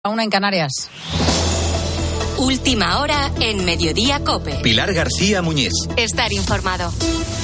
Una en Canarias. Última hora en Mediodía COPE. Pilar García Muñiz. Estar informado.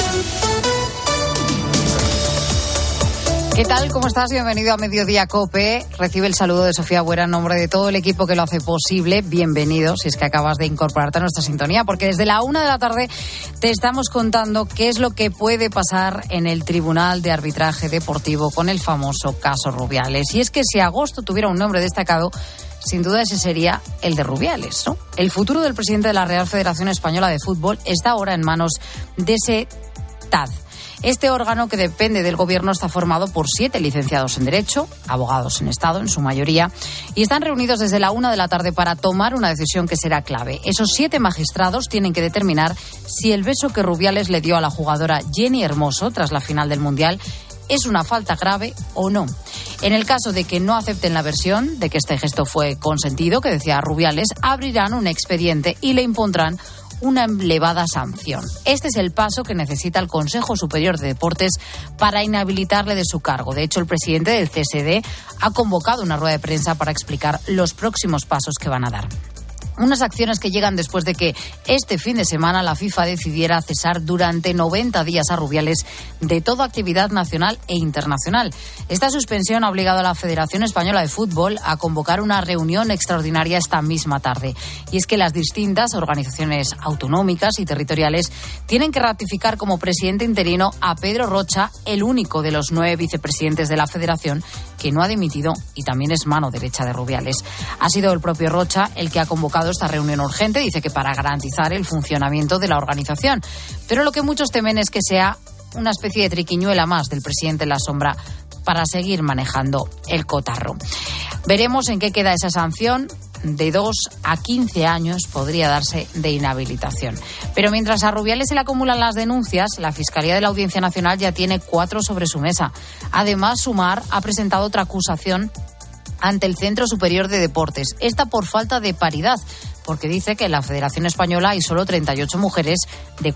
¿Qué tal? ¿Cómo estás? Bienvenido a Mediodía COPE. Recibe el saludo de Sofía Buera en nombre de todo el equipo que lo hace posible. Bienvenido, si es que acabas de incorporarte a nuestra sintonía, porque desde la 1 de la tarde te estamos contando qué es lo que puede pasar en el Tribunal de Arbitraje Deportivo con el famoso caso Rubiales. Y es que si agosto tuviera un nombre destacado, sin duda ese sería el de Rubiales, ¿no? El futuro del presidente de la Real Federación Española de Fútbol está ahora en manos de ese TAD. Este órgano, que depende del Gobierno, está formado por 7 licenciados en Derecho, abogados en Estado en su mayoría, y están reunidos desde la 1 de la tarde para tomar una decisión que será clave. Esos 7 magistrados tienen que determinar si el beso que Rubiales le dio a la jugadora Jenny Hermoso tras la final del Mundial es una falta grave o no. En el caso de que no acepten la versión de que este gesto fue consentido, que decía Rubiales, abrirán un expediente y le impondrán una elevada sanción. Este es el paso que necesita el Consejo Superior de Deportes para inhabilitarle de su cargo. De hecho, el presidente del CSD ha convocado una rueda de prensa para explicar los próximos pasos que van a dar. Unas acciones que llegan después de que este fin de semana la FIFA decidiera cesar durante 90 días a Rubiales de toda actividad nacional e internacional. Esta suspensión ha obligado a la Federación Española de Fútbol a convocar una reunión extraordinaria esta misma tarde. Y es que las distintas organizaciones autonómicas y territoriales tienen que ratificar como presidente interino a Pedro Rocha, el único de los 9 vicepresidentes de la Federación que no ha dimitido y también es mano derecha de Rubiales. Ha sido el propio Rocha el que ha convocado esta reunión urgente, dice que para garantizar el funcionamiento de la organización. Pero lo que muchos temen es que sea una especie de triquiñuela más del presidente en la sombra para seguir manejando el cotarro. Veremos en qué queda esa sanción. De 2 a 15 años podría darse de inhabilitación. Pero mientras a Rubiales se le acumulan las denuncias, la Fiscalía de la Audiencia Nacional ya tiene 4 sobre su mesa. Además, Sumar ha presentado otra acusación ante el Centro Superior de Deportes. Esta por falta de paridad, porque dice que en la Federación Española hay solo 38 mujeres de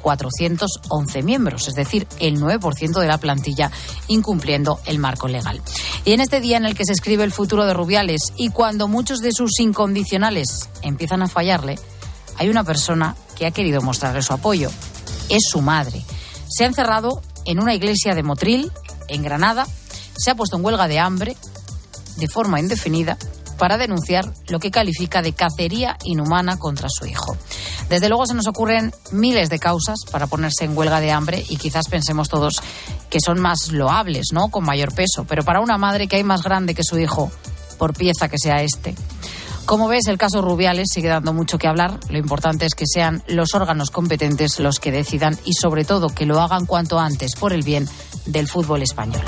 411 miembros, es decir, el 9% de la plantilla, incumpliendo el marco legal. Y en este día en el que se escribe el futuro de Rubiales y cuando muchos de sus incondicionales empiezan a fallarle, hay una persona que ha querido mostrarle su apoyo. Es su madre. Se ha encerrado en una iglesia de Motril, en Granada, se ha puesto en huelga de hambre de forma indefinida para denunciar lo que califica de cacería inhumana contra su hijo. Desde luego se nos ocurren miles de causas para ponerse en huelga de hambre y quizás pensemos todos que son más loables, ¿no?, con mayor peso, pero para una madre que hay más grande que su hijo, por pieza que sea este. Como ves, el caso Rubiales sigue dando mucho que hablar. Lo importante es que sean los órganos competentes los que decidan y sobre todo que lo hagan cuanto antes por el bien del fútbol español.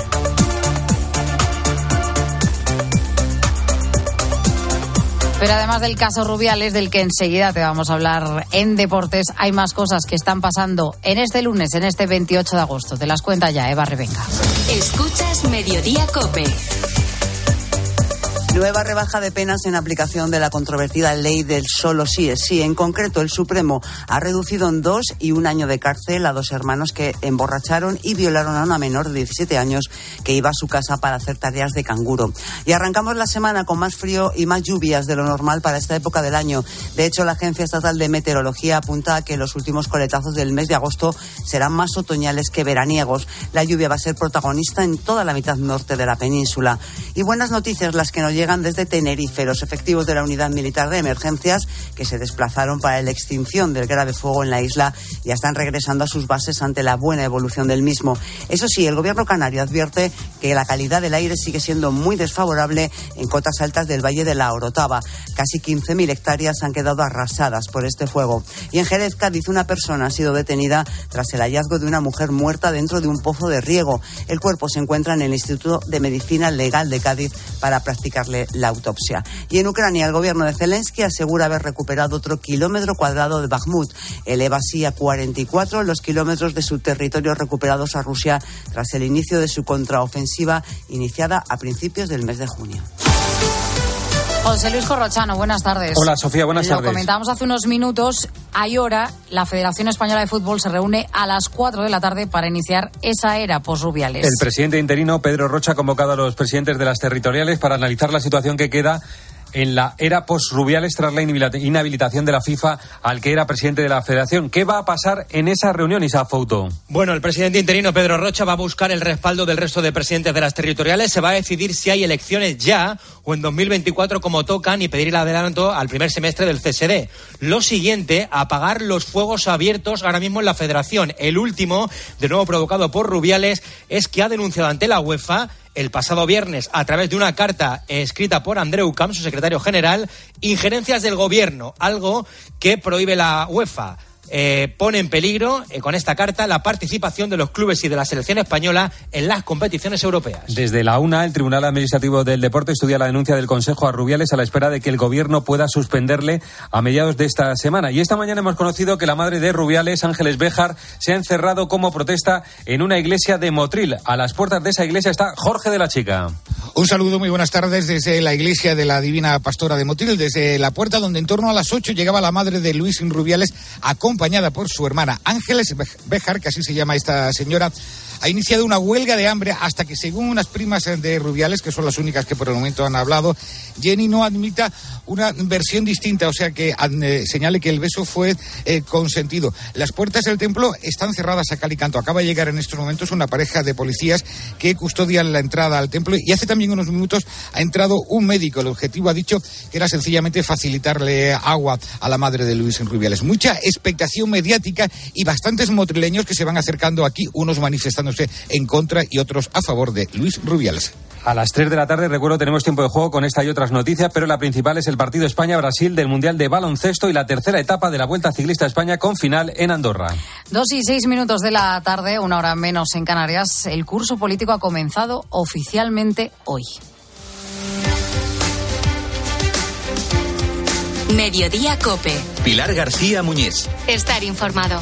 Pero además del caso Rubiales, del que enseguida te vamos a hablar en Deportes, hay más cosas que están pasando en este lunes, en este 28 de agosto. Te las cuenta ya Eva Revenga. Escuchas Mediodía COPE. Nueva rebaja de penas en aplicación de la controvertida ley del solo sí es sí. En concreto, el Supremo ha reducido en 2 y 1 año de cárcel a 2 hermanos que emborracharon y violaron a una menor de 17 años que iba a su casa para hacer tareas de canguro. Y arrancamos la semana con más frío y más lluvias de lo normal para esta época del año. De hecho, la Agencia Estatal de Meteorología apunta a que los últimos coletazos del mes de agosto serán más otoñales que veraniegos. La lluvia va a ser protagonista en toda la mitad norte de la península. Y buenas noticias las que nos llegan desde Tenerife. Los efectivos de la Unidad Militar de Emergencias, que se desplazaron para la extinción del grave fuego en la isla, ya están regresando a sus bases ante la buena evolución del mismo. Eso sí, el gobierno canario advierte que la calidad del aire sigue siendo muy desfavorable en cotas altas del Valle de la Orotava. Casi 15.000 hectáreas han quedado arrasadas por este fuego. Y en Jerez, Cádiz, una persona ha sido detenida tras el hallazgo de una mujer muerta dentro de un pozo de riego. El cuerpo se encuentra en el Instituto de Medicina Legal de Cádiz para practicarle la autopsia. Y en Ucrania, el gobierno de Zelensky asegura haber recuperado otro kilómetro cuadrado de Bakhmut. Eleva así a 44 los kilómetros de su territorio recuperados a Rusia tras el inicio de su contraofensiva iniciada a principios del mes de junio. José Luis Corrochano, buenas tardes. Hola, Sofía, buenas tardes. Lo comentábamos hace unos minutos. Hay hora, la Federación Española de Fútbol se reúne a las 4 de la tarde para iniciar esa era post-Rubiales. El presidente interino, Pedro Rocha, ha convocado a los presidentes de las territoriales para analizar la situación que queda en la era post-Rubiales tras la inhabilitación de la FIFA al que era presidente de la Federación. ¿Qué va a pasar en esa reunión, Isa Fouto? Bueno, el presidente interino Pedro Rocha va a buscar el respaldo del resto de presidentes de las territoriales. Se va a decidir si hay elecciones ya o en 2024 como tocan y pedir el adelanto al primer semestre del CSD. Lo siguiente, apagar los fuegos abiertos ahora mismo en la Federación. El último, de nuevo provocado por Rubiales, es que ha denunciado ante la UEFA el pasado viernes, a través de una carta escrita por Andreu Camp, su secretario general, injerencias del gobierno, algo que prohíbe la UEFA. Pone en peligro, con esta carta, la participación de los clubes y de la selección española en las competiciones europeas. Desde la UNA, el Tribunal Administrativo del Deporte estudia la denuncia del Consejo a Rubiales a la espera de que el gobierno pueda suspenderle a mediados de esta semana. Y esta mañana hemos conocido que la madre de Rubiales, Ángeles Béjar, se ha encerrado como protesta en una iglesia de Motril. A las puertas de esa iglesia está Jorge de la Chica. Un saludo, muy buenas tardes desde la iglesia de la Divina Pastora de Motril, desde la puerta donde en torno a las 8 llegaba la madre de Luis Rubiales, acompañada por su hermana Ángeles Béjar, que así se llama esta señora. Ha iniciado una huelga de hambre hasta que, según unas primas de Rubiales, que son las únicas que por el momento han hablado, Jenny no admita una versión distinta, o sea que señale que el beso fue consentido. Las puertas del templo están cerradas a cal y canto. Acaba de llegar en estos momentos una pareja de policías que custodian la entrada al templo y hace también unos minutos ha entrado un médico. El objetivo, ha dicho, que era sencillamente facilitarle agua a la madre de Luis Rubiales. Mucha expectación mediática y bastantes motrileños que se van acercando aquí, unos manifestándose en contra y otros a favor de Luis Rubiales. A las 3 de la tarde, recuerdo, tenemos tiempo de juego con esta y otras noticias, pero la principal es el partido España-Brasil del Mundial de Baloncesto y la tercera etapa de la Vuelta Ciclista a España con final en Andorra. 2:06 de la tarde, una hora menos en Canarias. El curso político ha comenzado oficialmente hoy. Mediodía COPE. Pilar García Muñiz. Estar informado.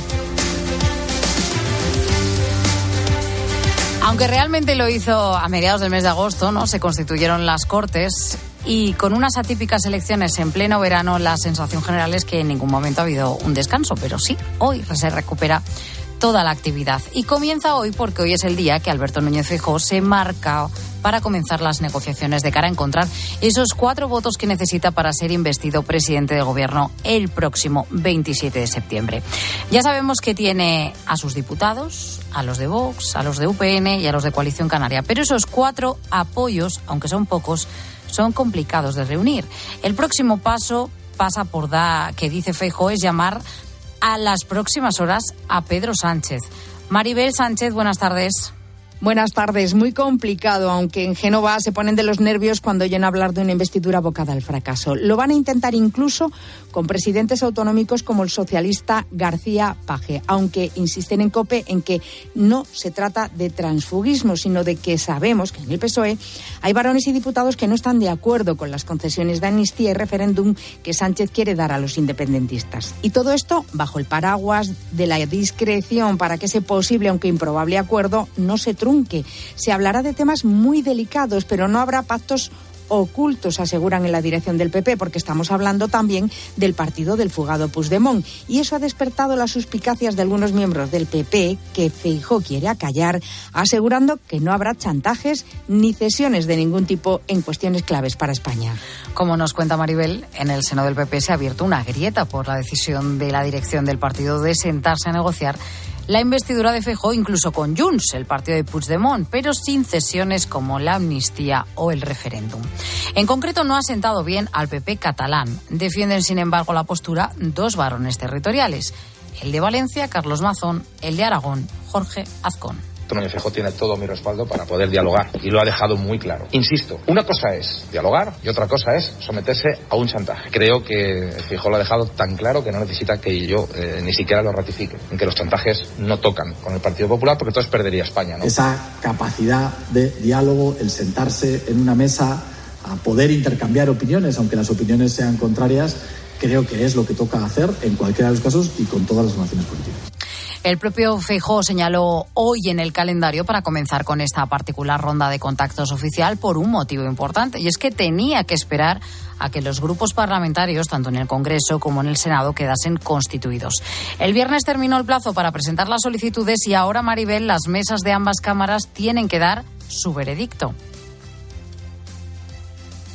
Aunque realmente lo hizo a mediados del mes de agosto, ¿no? Se constituyeron las Cortes y con unas atípicas elecciones en pleno verano, la sensación general es que en ningún momento ha habido un descanso, pero sí, hoy se recupera toda la actividad. Y comienza hoy porque hoy es el día que Alberto Núñez Feijóo se marca para comenzar las negociaciones de cara a encontrar esos 4 votos que necesita para ser investido presidente de gobierno el próximo 27 de septiembre. Ya sabemos que tiene a sus diputados, a los de Vox, a los de UPN y a los de Coalición Canaria, pero esos 4 apoyos, aunque son pocos, son complicados de reunir. El próximo paso pasa por que dice Feijóo, es llamar a las próximas horas a Pedro Sánchez. Maribel Sánchez, buenas tardes. Buenas tardes. Muy complicado, aunque en Génova se ponen de los nervios cuando oyen hablar de una investidura abocada al fracaso. Lo van a intentar incluso con presidentes autonómicos como el socialista García Paje, aunque insisten en COPE en que no se trata de transfugismo, sino de que sabemos que en el PSOE hay varones y diputados que no están de acuerdo con las concesiones de amnistía y referéndum que Sánchez quiere dar a los independentistas. Y todo esto bajo el paraguas de la discreción para que ese posible, aunque improbable acuerdo, no se trunque. Se hablará de temas muy delicados, pero no habrá pactos ocultos, aseguran en la dirección del PP, porque estamos hablando también del partido del fugado Puigdemont. Y eso ha despertado las suspicacias de algunos miembros del PP que Feijóo quiere acallar, asegurando que no habrá chantajes ni cesiones de ningún tipo en cuestiones claves para España. Como nos cuenta Maribel, en el seno del PP se ha abierto una grieta por la decisión de la dirección del partido de sentarse a negociar la investidura de Feijóo, incluso con Junts, el partido de Puigdemont, pero sin cesiones como la amnistía o el referéndum. En concreto, no ha sentado bien al PP catalán. Defienden, sin embargo, la postura 2 varones territoriales: el de Valencia, Carlos Mazón; el de Aragón, Jorge Azcón. Núñez Feijóo tiene todo mi respaldo para poder dialogar y lo ha dejado muy claro. Insisto, una cosa es dialogar y otra cosa es someterse a un chantaje. Creo que Feijóo lo ha dejado tan claro que no necesita que yo ni siquiera lo ratifique, en que los chantajes no tocan con el Partido Popular porque entonces perdería España, ¿no? Esa capacidad de diálogo, el sentarse en una mesa a poder intercambiar opiniones, aunque las opiniones sean contrarias, creo que es lo que toca hacer en cualquiera de los casos y con todas las formaciones políticas. El propio Feijóo señaló hoy en el calendario para comenzar con esta particular ronda de contactos oficial por un motivo importante, y es que tenía que esperar a que los grupos parlamentarios, tanto en el Congreso como en el Senado, quedasen constituidos. El viernes terminó el plazo para presentar las solicitudes y ahora, Maribel, las mesas de ambas cámaras tienen que dar su veredicto.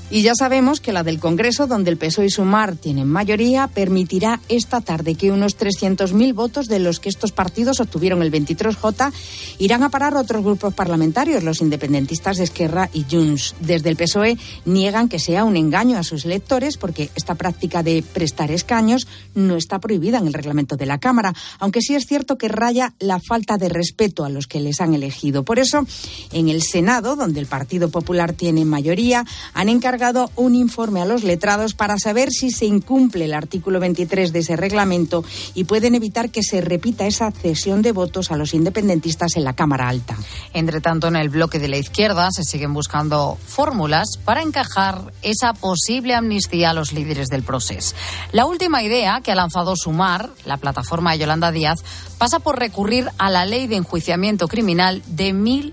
Y ya sabemos que la del Congreso, donde el PSOE y Sumar tienen mayoría, permitirá esta tarde que unos 300.000 votos de los que estos partidos obtuvieron el 23J irán a parar a otros grupos parlamentarios, los independentistas de Esquerra y Junts. Desde el PSOE niegan que sea un engaño a sus electores porque esta práctica de prestar escaños no está prohibida en el reglamento de la Cámara, aunque sí es cierto que raya la falta de respeto a los que les han elegido. Por eso, en el Senado, donde el Partido Popular tiene mayoría, han encargado un informe a los letrados para saber si se incumple el artículo 23 de ese reglamento y pueden evitar que se repita esa cesión de votos a los independentistas en la Cámara Alta. Entre tanto, en el bloque de la izquierda se siguen buscando fórmulas para encajar esa posible amnistía a los líderes del proceso. La última idea que ha lanzado Sumar, la plataforma de Yolanda Díaz, pasa por recurrir a la ley de enjuiciamiento criminal de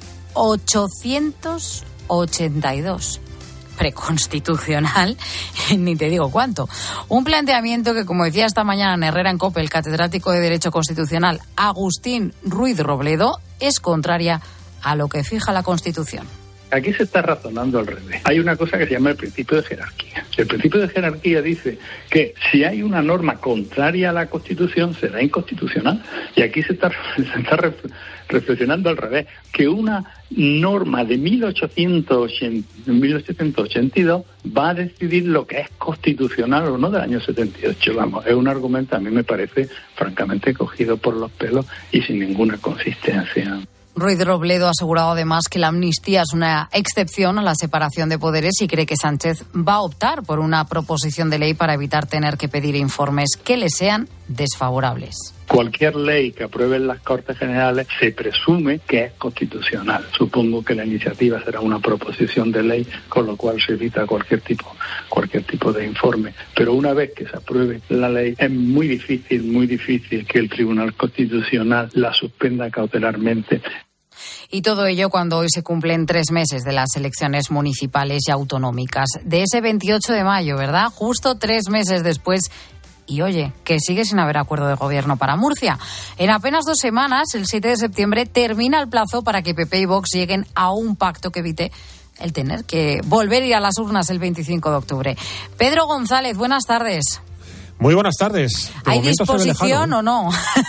1882. Preconstitucional, ni te digo cuánto. Un planteamiento que, como decía esta mañana en Herrera en COPE, el catedrático de Derecho Constitucional Agustín Ruiz Robledo, es contraria a lo que fija la Constitución. Aquí se está razonando al revés. Hay una cosa que se llama el principio de jerarquía. El principio de jerarquía dice que si hay una norma contraria a la Constitución, será inconstitucional. Y aquí se está reflexionando al revés, que una norma de 1882 va a decidir lo que es constitucional o no del año 78. Vamos, es un argumento, a mí me parece, francamente, cogido por los pelos y sin ninguna consistencia. Ruiz Robledo ha asegurado además que la amnistía es una excepción a la separación de poderes y cree que Sánchez va a optar por una proposición de ley para evitar tener que pedir informes que le sean desfavorables. Cualquier ley que aprueben las Cortes Generales se presume que es constitucional. Supongo que la iniciativa será una proposición de ley, con lo cual se evita cualquier tipo de informe. Pero una vez que se apruebe la ley, es muy difícil que el Tribunal Constitucional la suspenda cautelarmente. Y todo ello cuando hoy se cumplen 3 meses de las elecciones municipales y autonómicas. De ese 28 de mayo, ¿verdad? Justo 3 meses después. Y oye, que sigue sin haber acuerdo de gobierno para Murcia. En apenas 2 semanas, el 7 de septiembre, termina el plazo para que PP y Vox lleguen a un pacto que evite el tener que volver a ir a las urnas el 25 de octubre. Pedro González, buenas tardes. Muy buenas tardes. ¿Hay disposición o no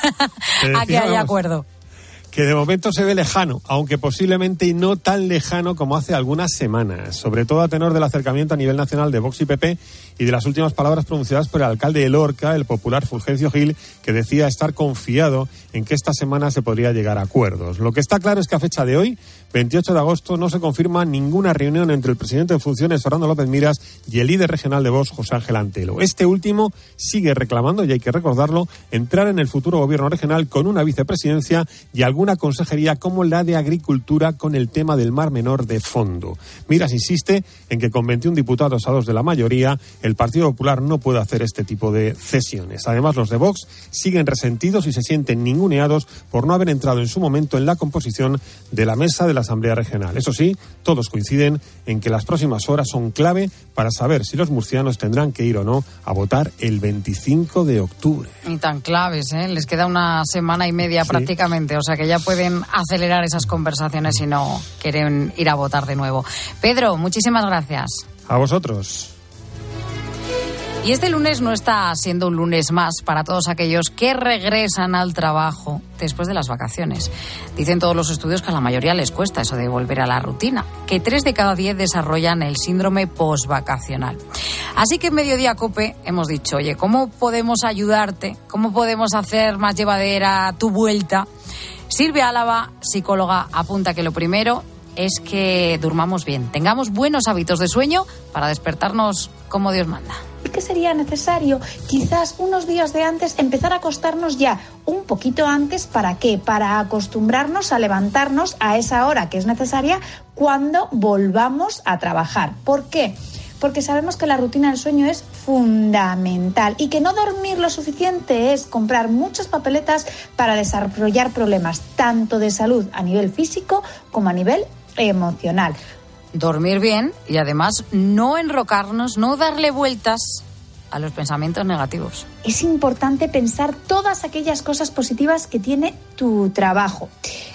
a que haya acuerdo? Que de momento se ve lejano, aunque posiblemente no tan lejano como hace algunas semanas, sobre todo a tenor del acercamiento a nivel nacional de Vox y PP y de las últimas palabras pronunciadas por el alcalde de Lorca, el popular Fulgencio Gil, que decía estar confiado en que esta semana se podría llegar a acuerdos. Lo que está claro es que a fecha de hoy, 28 de agosto, no se confirma ninguna reunión entre el presidente en funciones, Fernando López Miras, y el líder regional de Vox, José Ángel Antelo. Este último sigue reclamando, y hay que recordarlo, entrar en el futuro gobierno regional con una vicepresidencia y alguna consejería como la de Agricultura con el tema del Mar Menor de fondo. Miras insiste en que con 21 diputados a 2 de la mayoría, el Partido Popular no puede hacer este tipo de cesiones. Además, los de Vox siguen resentidos y se sienten ninguneados por no haber entrado en su momento en la composición de la mesa de la Asamblea Regional. Eso sí, todos coinciden en que las próximas horas son clave para saber si los murcianos tendrán que ir o no a votar el 25 de octubre. Y tan claves, ¿eh? Les queda una semana y media prácticamente, o sea que ya pueden acelerar esas conversaciones si no quieren ir a votar de nuevo. Pedro, muchísimas gracias. A vosotros. Y este lunes no está siendo un lunes más para todos aquellos que regresan al trabajo después de las vacaciones. Dicen todos los estudios que a la mayoría les cuesta eso de volver a la rutina, que 3 de cada 10 desarrollan el síndrome postvacacional. Así que en Mediodía COPE hemos dicho, oye, ¿cómo podemos ayudarte? ¿Cómo podemos hacer más llevadera tu vuelta? Silvia Álava, psicóloga, apunta que lo primero es que durmamos bien, tengamos buenos hábitos de sueño para despertarnos como Dios manda. Que sería necesario quizás unos días de antes empezar a acostarnos ya un poquito antes. ¿Para qué? Para acostumbrarnos a levantarnos a esa hora que es necesaria cuando volvamos a trabajar. ¿Por qué? Porque sabemos que la rutina del sueño es fundamental y que no dormir lo suficiente es comprar muchas papeletas para desarrollar problemas tanto de salud a nivel físico como a nivel emocional. Dormir bien y además no enrocarnos, no darle vueltas a los pensamientos negativos. Es importante pensar todas aquellas cosas positivas que tiene tu trabajo.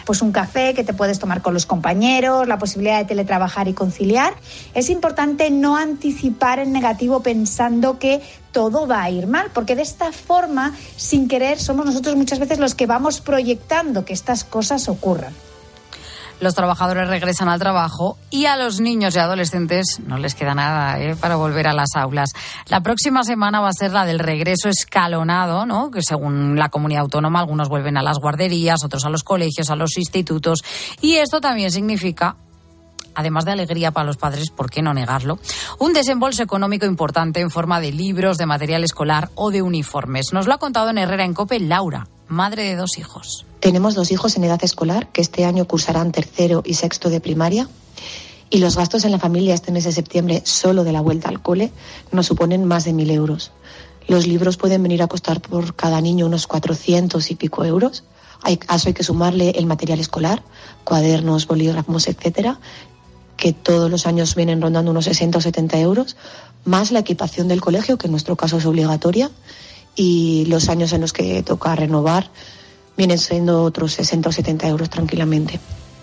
pues un café que te puedes tomar con los compañeros, la posibilidad de teletrabajar y conciliar. Es importante no anticipar en negativo pensando que todo va a ir mal, porque de esta forma, sin querer, somos nosotros muchas veces los que vamos proyectando que estas cosas ocurran. Los trabajadores regresan al trabajo y a los niños y adolescentes no les queda nada para volver a las aulas. La próxima semana va a ser la del regreso escalonado, ¿no? Que según la comunidad autónoma, algunos vuelven a las guarderías, otros a los colegios, a los institutos. Y esto también significa, además de alegría para los padres, ¿por qué no negarlo?, un desembolso económico importante en forma de libros, de material escolar o de uniformes. Nos lo ha contado en Herrera en COPE Laura, madre de 2 hijos. Tenemos 2 hijos en edad escolar que este año cursarán 3º y 6º de primaria, y los gastos en la familia este mes de septiembre, solo de la vuelta al cole, nos suponen más de 1.000 euros. Los libros pueden venir a costar por cada niño unos 400 y pico euros. A eso hay que sumarle el material escolar, cuadernos, bolígrafos, etcétera, que todos los años vienen rondando unos 60 o 70 euros, más la equipación del colegio, que en nuestro caso es obligatoria, y los años en los que toca renovar vienen siendo otros 60 o 70 euros tranquilamente.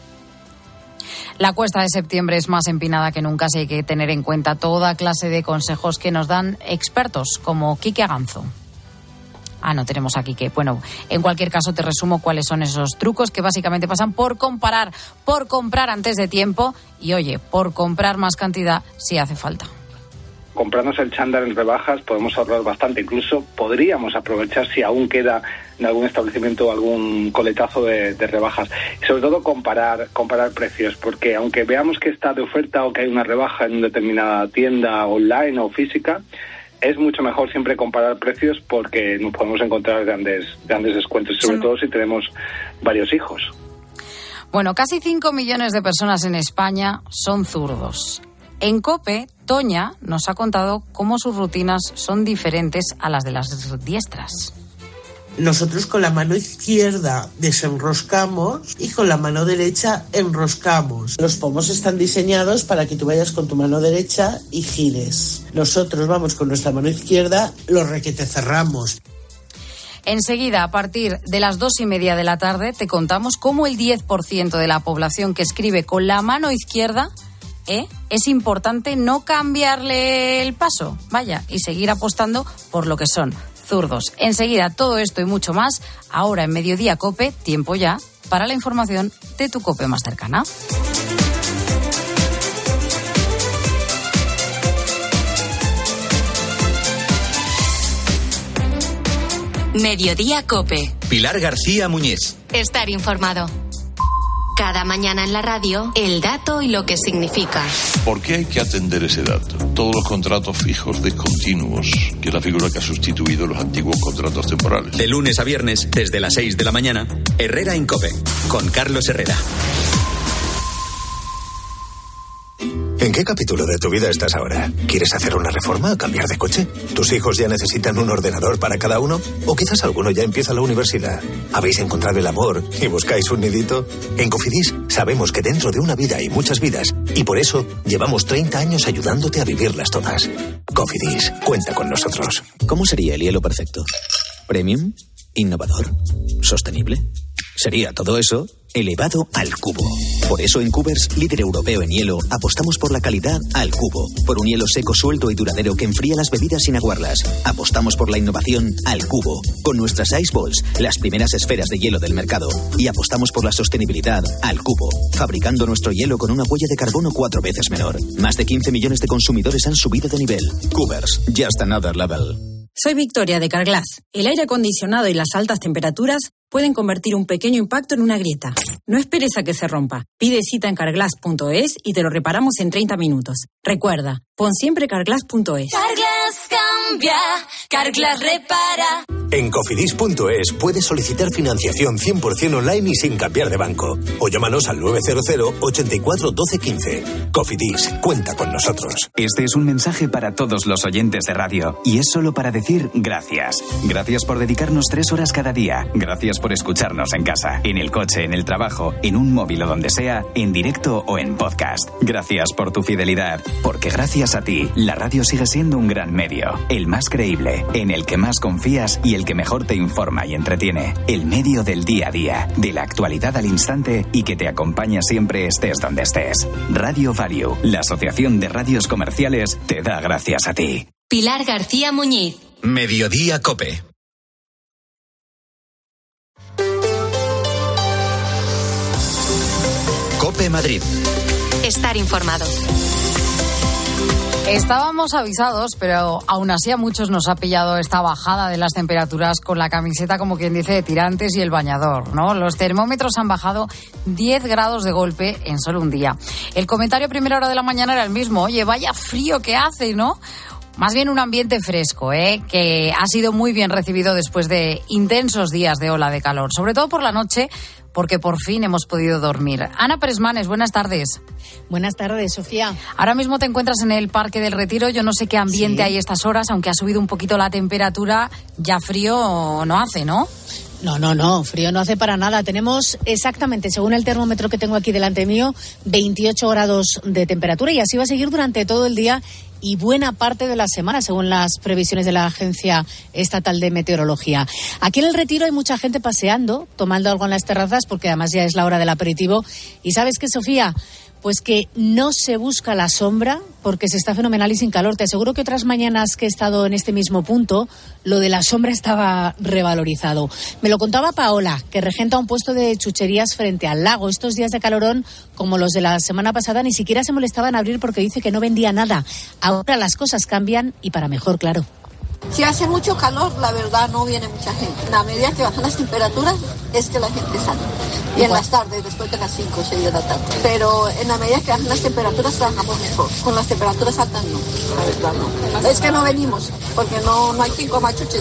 La cuesta de septiembre es más empinada que nunca, así hay que tener en cuenta toda clase de consejos que nos dan expertos como Quique Aganzo. No tenemos a Quique. Bueno, en cualquier caso te resumo cuáles son esos trucos que básicamente pasan por comprar antes de tiempo y, oye, por comprar más cantidad si hace falta. Comprarnos el chándal en rebajas podemos ahorrar bastante, incluso podríamos aprovechar si aún queda en algún establecimiento algún coletazo de rebajas. Y sobre todo comparar precios, porque aunque veamos que está de oferta o que hay una rebaja en una determinada tienda online o física, es mucho mejor siempre comparar precios porque nos podemos encontrar grandes descuentos, sobre todo si tenemos varios hijos. Bueno, casi 5 millones de personas en España son zurdos. En COPE, Toña nos ha contado cómo sus rutinas son diferentes a las de las diestras. Nosotros con la mano izquierda desenroscamos y con la mano derecha enroscamos. Los pomos están diseñados para que tú vayas con tu mano derecha y gires. Nosotros vamos con nuestra mano izquierda, los requete cerramos. Enseguida, a partir de las 2:30 de la tarde, te contamos cómo el 10% de la población que escribe con la mano izquierda es importante no cambiarle el paso, y seguir apostando por lo que son zurdos. Enseguida, todo esto y mucho más, ahora en Mediodía COPE, tiempo ya para la información de tu COPE más cercana. Mediodía COPE. Pilar García Muñiz. Estar informado. Cada mañana en la radio, el dato y lo que significa. ¿Por qué hay que atender ese dato? Todos los contratos fijos discontinuos, que es la figura que ha sustituido los antiguos contratos temporales. De lunes a viernes, desde las 6 de la mañana, Herrera en COPE, con Carlos Herrera. ¿En qué capítulo de tu vida estás ahora? ¿Quieres hacer una reforma o cambiar de coche? ¿Tus hijos ya necesitan un ordenador para cada uno? ¿O quizás alguno ya empieza la universidad? ¿Habéis encontrado el amor y buscáis un nidito? En Cofidis sabemos que dentro de una vida hay muchas vidas y por eso llevamos 30 años ayudándote a vivirlas todas. Cofidis, cuenta con nosotros. ¿Cómo sería el hielo perfecto? ¿Premium? ¿Innovador? ¿Sostenible? Sería todo eso elevado al cubo. Por eso en Cubers, líder europeo en hielo, apostamos por la calidad al cubo. Por un hielo seco, suelto y duradero que enfría las bebidas sin aguarlas. Apostamos por la innovación al cubo. Con nuestras Ice Balls, las primeras esferas de hielo del mercado. Y apostamos por la sostenibilidad al cubo. Fabricando nuestro hielo con una huella de carbono 4 veces menor. Más de 15 millones de consumidores han subido de nivel. Cubers, just another level. Soy Victoria de Carglass. El aire acondicionado y las altas temperaturas pueden convertir un pequeño impacto en una grieta. No esperes a que se rompa. Pide cita en carglass.es y te lo reparamos en 30 minutos. Recuerda, pon siempre carglass.es. Carglass cambia, Carglass repara. En cofidis.es puedes solicitar financiación 100% online y sin cambiar de banco. O llámanos al 900 84 12 15. Cofidis, cuenta con nosotros. Este es un mensaje para todos los oyentes de radio y es solo para decir gracias. Gracias por dedicarnos 3 horas cada día. Gracias por escucharnos en casa, en el coche, en el trabajo, en un móvil o donde sea, en directo o en podcast. Gracias por tu fidelidad, porque gracias a ti, la radio sigue siendo un gran medio, el más creíble, en el que más confías y el que mejor te informa y entretiene. El medio del día a día, de la actualidad al instante y que te acompaña siempre estés donde estés. Radio Value, la Asociación de Radios Comerciales, te da gracias a ti. Pilar García Muñiz. Mediodía COPE. COPE Madrid. Estar informado. Estábamos avisados, pero aún así a muchos nos ha pillado esta bajada de las temperaturas con la camiseta, como quien dice, de tirantes y el bañador, ¿no? Los termómetros han bajado 10 grados de golpe en solo un día. El comentario a primera hora de la mañana era el mismo. Oye, vaya frío que hace, ¿no? Más bien un ambiente fresco, que ha sido muy bien recibido después de intensos días de ola de calor, sobre todo por la noche, porque por fin hemos podido dormir. Ana Presmanes, buenas tardes. Buenas tardes, Sofía. Ahora mismo te encuentras en el Parque del Retiro. Yo no sé qué ambiente hay estas horas, aunque ha subido un poquito la temperatura, ya frío no hace, ¿no? No, frío no hace para nada. Tenemos exactamente, según el termómetro que tengo aquí delante mío, 28 grados de temperatura y así va a seguir durante todo el día y buena parte de la semana, según las previsiones de la Agencia Estatal de Meteorología. Aquí en el Retiro hay mucha gente paseando, tomando algo en las terrazas, porque además ya es la hora del aperitivo. Y ¿sabes qué, Sofía? Pues que no se busca la sombra porque se está fenomenal y sin calor. Te aseguro que otras mañanas que he estado en este mismo punto, lo de la sombra estaba revalorizado. Me lo contaba Paola, que regenta un puesto de chucherías frente al lago. Estos días de calorón, como los de la semana pasada, ni siquiera se molestaba en abrir porque dice que no vendía nada. Ahora las cosas cambian y para mejor, claro. Si hace mucho calor, la verdad, no viene mucha gente. A medida que bajan las temperaturas, es que la gente sale. Y en las tardes, después de las 5 o 6 de la tarde. Pero en la medida que bajan las temperaturas, trabajamos mejor. Con las temperaturas altas, no. La verdad, no. Es que no venimos, porque no hay quien coma chuches.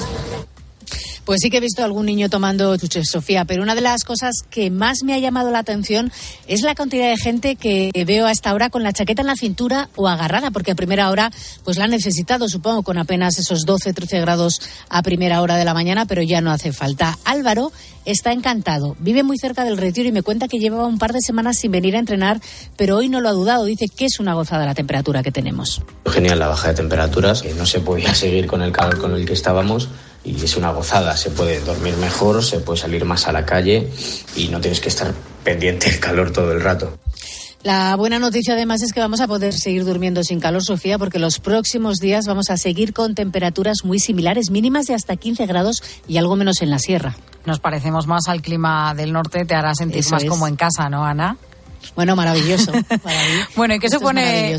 Pues sí que he visto a algún niño tomando chuches, Sofía, pero una de las cosas que más me ha llamado la atención es la cantidad de gente que veo a esta hora con la chaqueta en la cintura o agarrada, porque a primera hora pues la han necesitado, supongo, con apenas esos 12, 13 grados a primera hora de la mañana, pero ya no hace falta. Álvaro está encantado, vive muy cerca del Retiro y me cuenta que llevaba un par de semanas sin venir a entrenar, pero hoy no lo ha dudado, dice que es una gozada la temperatura que tenemos. Genial la baja de temperaturas, que no se podía seguir con el calor con el que estábamos. Y es una gozada, se puede dormir mejor, se puede salir más a la calle y no tienes que estar pendiente del calor todo el rato. La buena noticia además es que vamos a poder seguir durmiendo sin calor, Sofía, porque los próximos días vamos a seguir con temperaturas muy similares, mínimas de hasta 15 grados y algo menos en la sierra. Nos parecemos más al clima del norte, te hará sentir más como en casa, ¿no, Ana? Bueno, maravilloso. Bueno, ¿y qué supone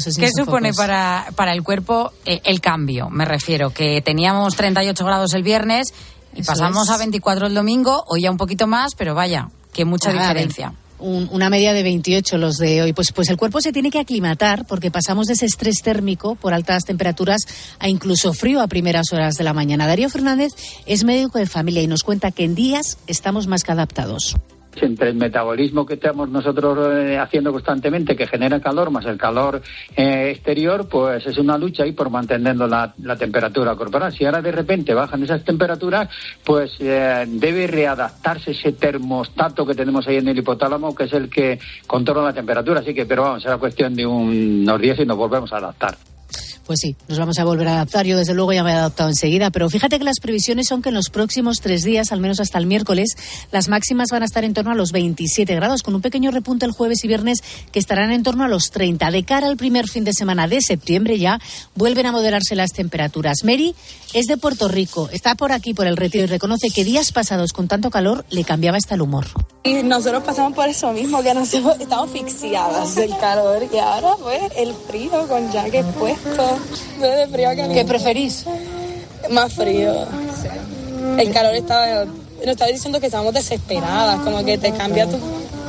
para el cuerpo el cambio? Me refiero, que teníamos 38 grados el viernes y pasamos a 24 el domingo, hoy ya un poquito más, pero vaya, que mucha diferencia. Una media de 28 los de hoy. Pues el cuerpo se tiene que aclimatar porque pasamos de ese estrés térmico por altas temperaturas a incluso frío a primeras horas de la mañana. Darío Fernández es médico de familia y nos cuenta que en días estamos más que adaptados. Entre el metabolismo que estamos nosotros haciendo constantemente, que genera calor, más el calor exterior, pues es una lucha ahí por manteniendo la temperatura corporal. Si ahora de repente bajan esas temperaturas, pues debe readaptarse ese termostato que tenemos ahí en el hipotálamo, que es el que controla la temperatura. Así que, pero vamos, será cuestión de unos días y nos volvemos a adaptar. Pues sí, nos vamos a volver a adaptar. Yo, desde luego, ya me he adaptado enseguida. Pero fíjate que las previsiones son que en los próximos 3 días, al menos hasta el miércoles, las máximas van a estar en torno a los 27 grados, con un pequeño repunte el jueves y viernes que estarán en torno a los 30. De cara al primer fin de semana de septiembre ya vuelven a moderarse las temperaturas. Mary es de Puerto Rico, está por aquí, por el Retiro, y reconoce que días pasados con tanto calor le cambiaba hasta el humor. Y nosotros pasamos por eso mismo, que estamos asfixiadas del calor. Y ahora, pues, el frío con jacket puesto. De frío que ¿Qué preferís? Más frío. Sí. El calor nos estaba diciendo que estábamos desesperadas, como que te cambia tu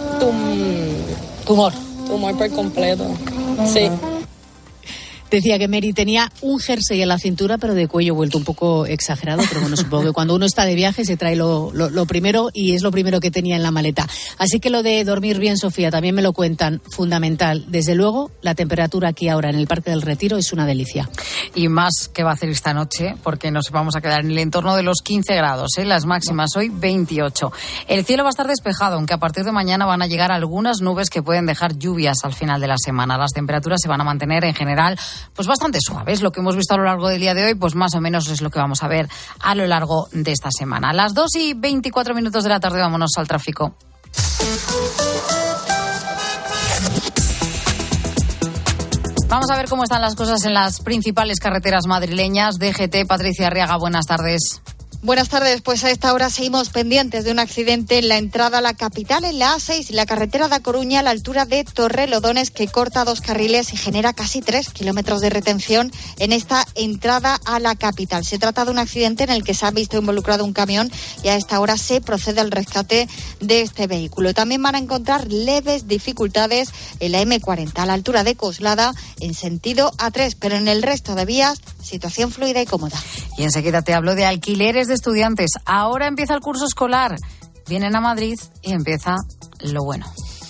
humor. Tu humor por completo. Sí. Decía que Mary tenía un jersey en la cintura, pero de cuello vuelto un poco exagerado, pero bueno, supongo que cuando uno está de viaje se trae lo primero y es lo primero que tenía en la maleta. Así que lo de dormir bien, Sofía, también me lo cuentan, fundamental. Desde luego, la temperatura aquí ahora en el Parque del Retiro es una delicia. Y más que va a hacer esta noche, porque nos vamos a quedar en el entorno de los 15 grados, las máximas hoy 28. El cielo va a estar despejado, aunque a partir de mañana van a llegar algunas nubes que pueden dejar lluvias al final de la semana. Las temperaturas se van a mantener en general pues bastante suaves. Lo que hemos visto a lo largo del día de hoy, pues más o menos es lo que vamos a ver a lo largo de esta semana. A las 2:24 de la tarde, vámonos al tráfico. Vamos a ver cómo están las cosas en las principales carreteras madrileñas. DGT, Patricia Arriaga, buenas tardes. Buenas tardes, pues a esta hora seguimos pendientes de un accidente en la entrada a la capital, en la A6, la carretera de A Coruña, a la altura de Torrelodones, que corta 2 carriles y genera casi 3 kilómetros de retención en esta entrada a la capital. Se trata de un accidente en el que se ha visto involucrado un camión y a esta hora se procede al rescate de este vehículo. También van a encontrar leves dificultades en la M40, a la altura de Coslada, en sentido A3, pero en el resto de vías, situación fluida y cómoda. Y enseguida te hablo de alquileres de estudiantes. Ahora empieza el curso escolar. Vienen a Madrid y empieza lo bueno.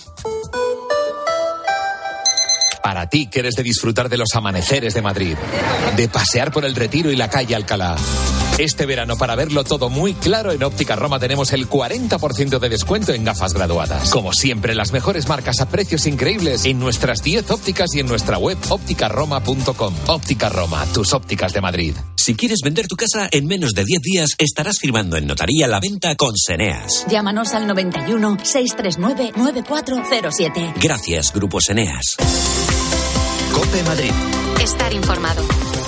Para ti que eres de disfrutar de los amaneceres de Madrid, de pasear por el Retiro y la calle Alcalá. Este verano, para verlo todo muy claro, en Óptica Roma tenemos el 40% de descuento en gafas graduadas. Como siempre, las mejores marcas a precios increíbles en nuestras 10 ópticas y en nuestra web ópticaroma.com. Óptica Roma, tus ópticas de Madrid. Si quieres vender tu casa, en menos de 10 días estarás firmando en notaría la venta con Seneas. Llámanos al 91 639 9407. Gracias, Grupo Seneas. COPE Madrid. Estar informado.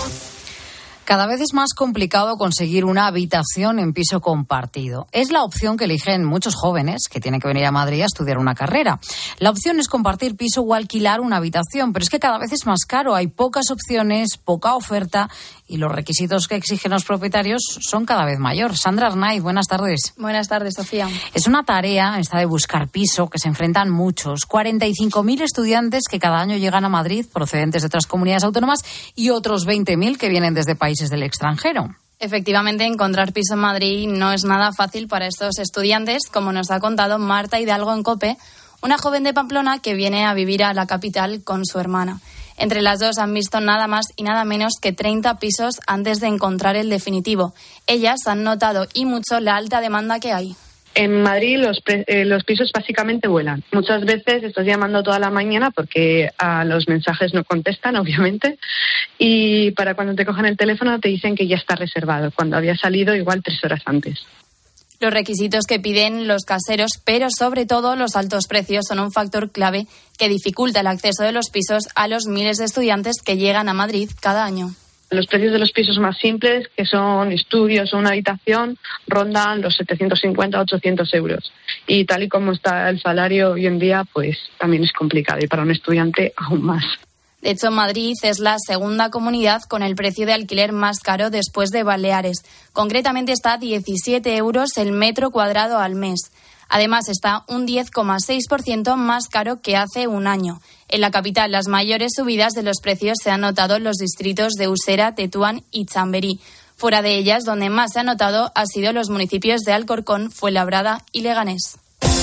Cada vez es más complicado conseguir una habitación en piso compartido. Es la opción que eligen muchos jóvenes que tienen que venir a Madrid a estudiar una carrera. La opción es compartir piso o alquilar una habitación, pero es que cada vez es más caro. Hay pocas opciones, poca oferta y los requisitos que exigen los propietarios son cada vez mayores. Sandra Arnaiz, buenas tardes. Buenas tardes, Sofía. Es una tarea esta de buscar piso que se enfrentan muchos. 45.000 estudiantes que cada año llegan a Madrid procedentes de otras comunidades autónomas y otros 20.000 que vienen desde países del extranjero. Efectivamente, encontrar piso en Madrid no es nada fácil para estos estudiantes, como nos ha contado Marta Hidalgo en COPE, una joven de Pamplona que viene a vivir a la capital con su hermana. Entre las dos han visto nada más y nada menos que 30 pisos antes de encontrar el definitivo. Ellas han notado y mucho la alta demanda que hay. En Madrid los pisos básicamente vuelan. Muchas veces estás llamando toda la mañana porque a los mensajes no contestan, obviamente, y para cuando te cogen el teléfono te dicen que ya está reservado, cuando había salido igual 3 horas antes. Los requisitos que piden los caseros, pero sobre todo los altos precios, son un factor clave que dificulta el acceso de los pisos a los miles de estudiantes que llegan a Madrid cada año. Los precios de los pisos más simples, que son estudios o una habitación, rondan los 750 a 800 euros. Y tal y como está el salario hoy en día, pues también es complicado, y para un estudiante aún más. De hecho, Madrid es la segunda comunidad con el precio de alquiler más caro después de Baleares. Concretamente está a 17 euros el metro cuadrado al mes. Además, está un 10,6% más caro que hace un año. En la capital, las mayores subidas de los precios se han notado en los distritos de Usera, Tetuán y Chamberí. Fuera de ellas, donde más se ha notado ha sido los municipios de Alcorcón, Fuenlabrada y Leganés.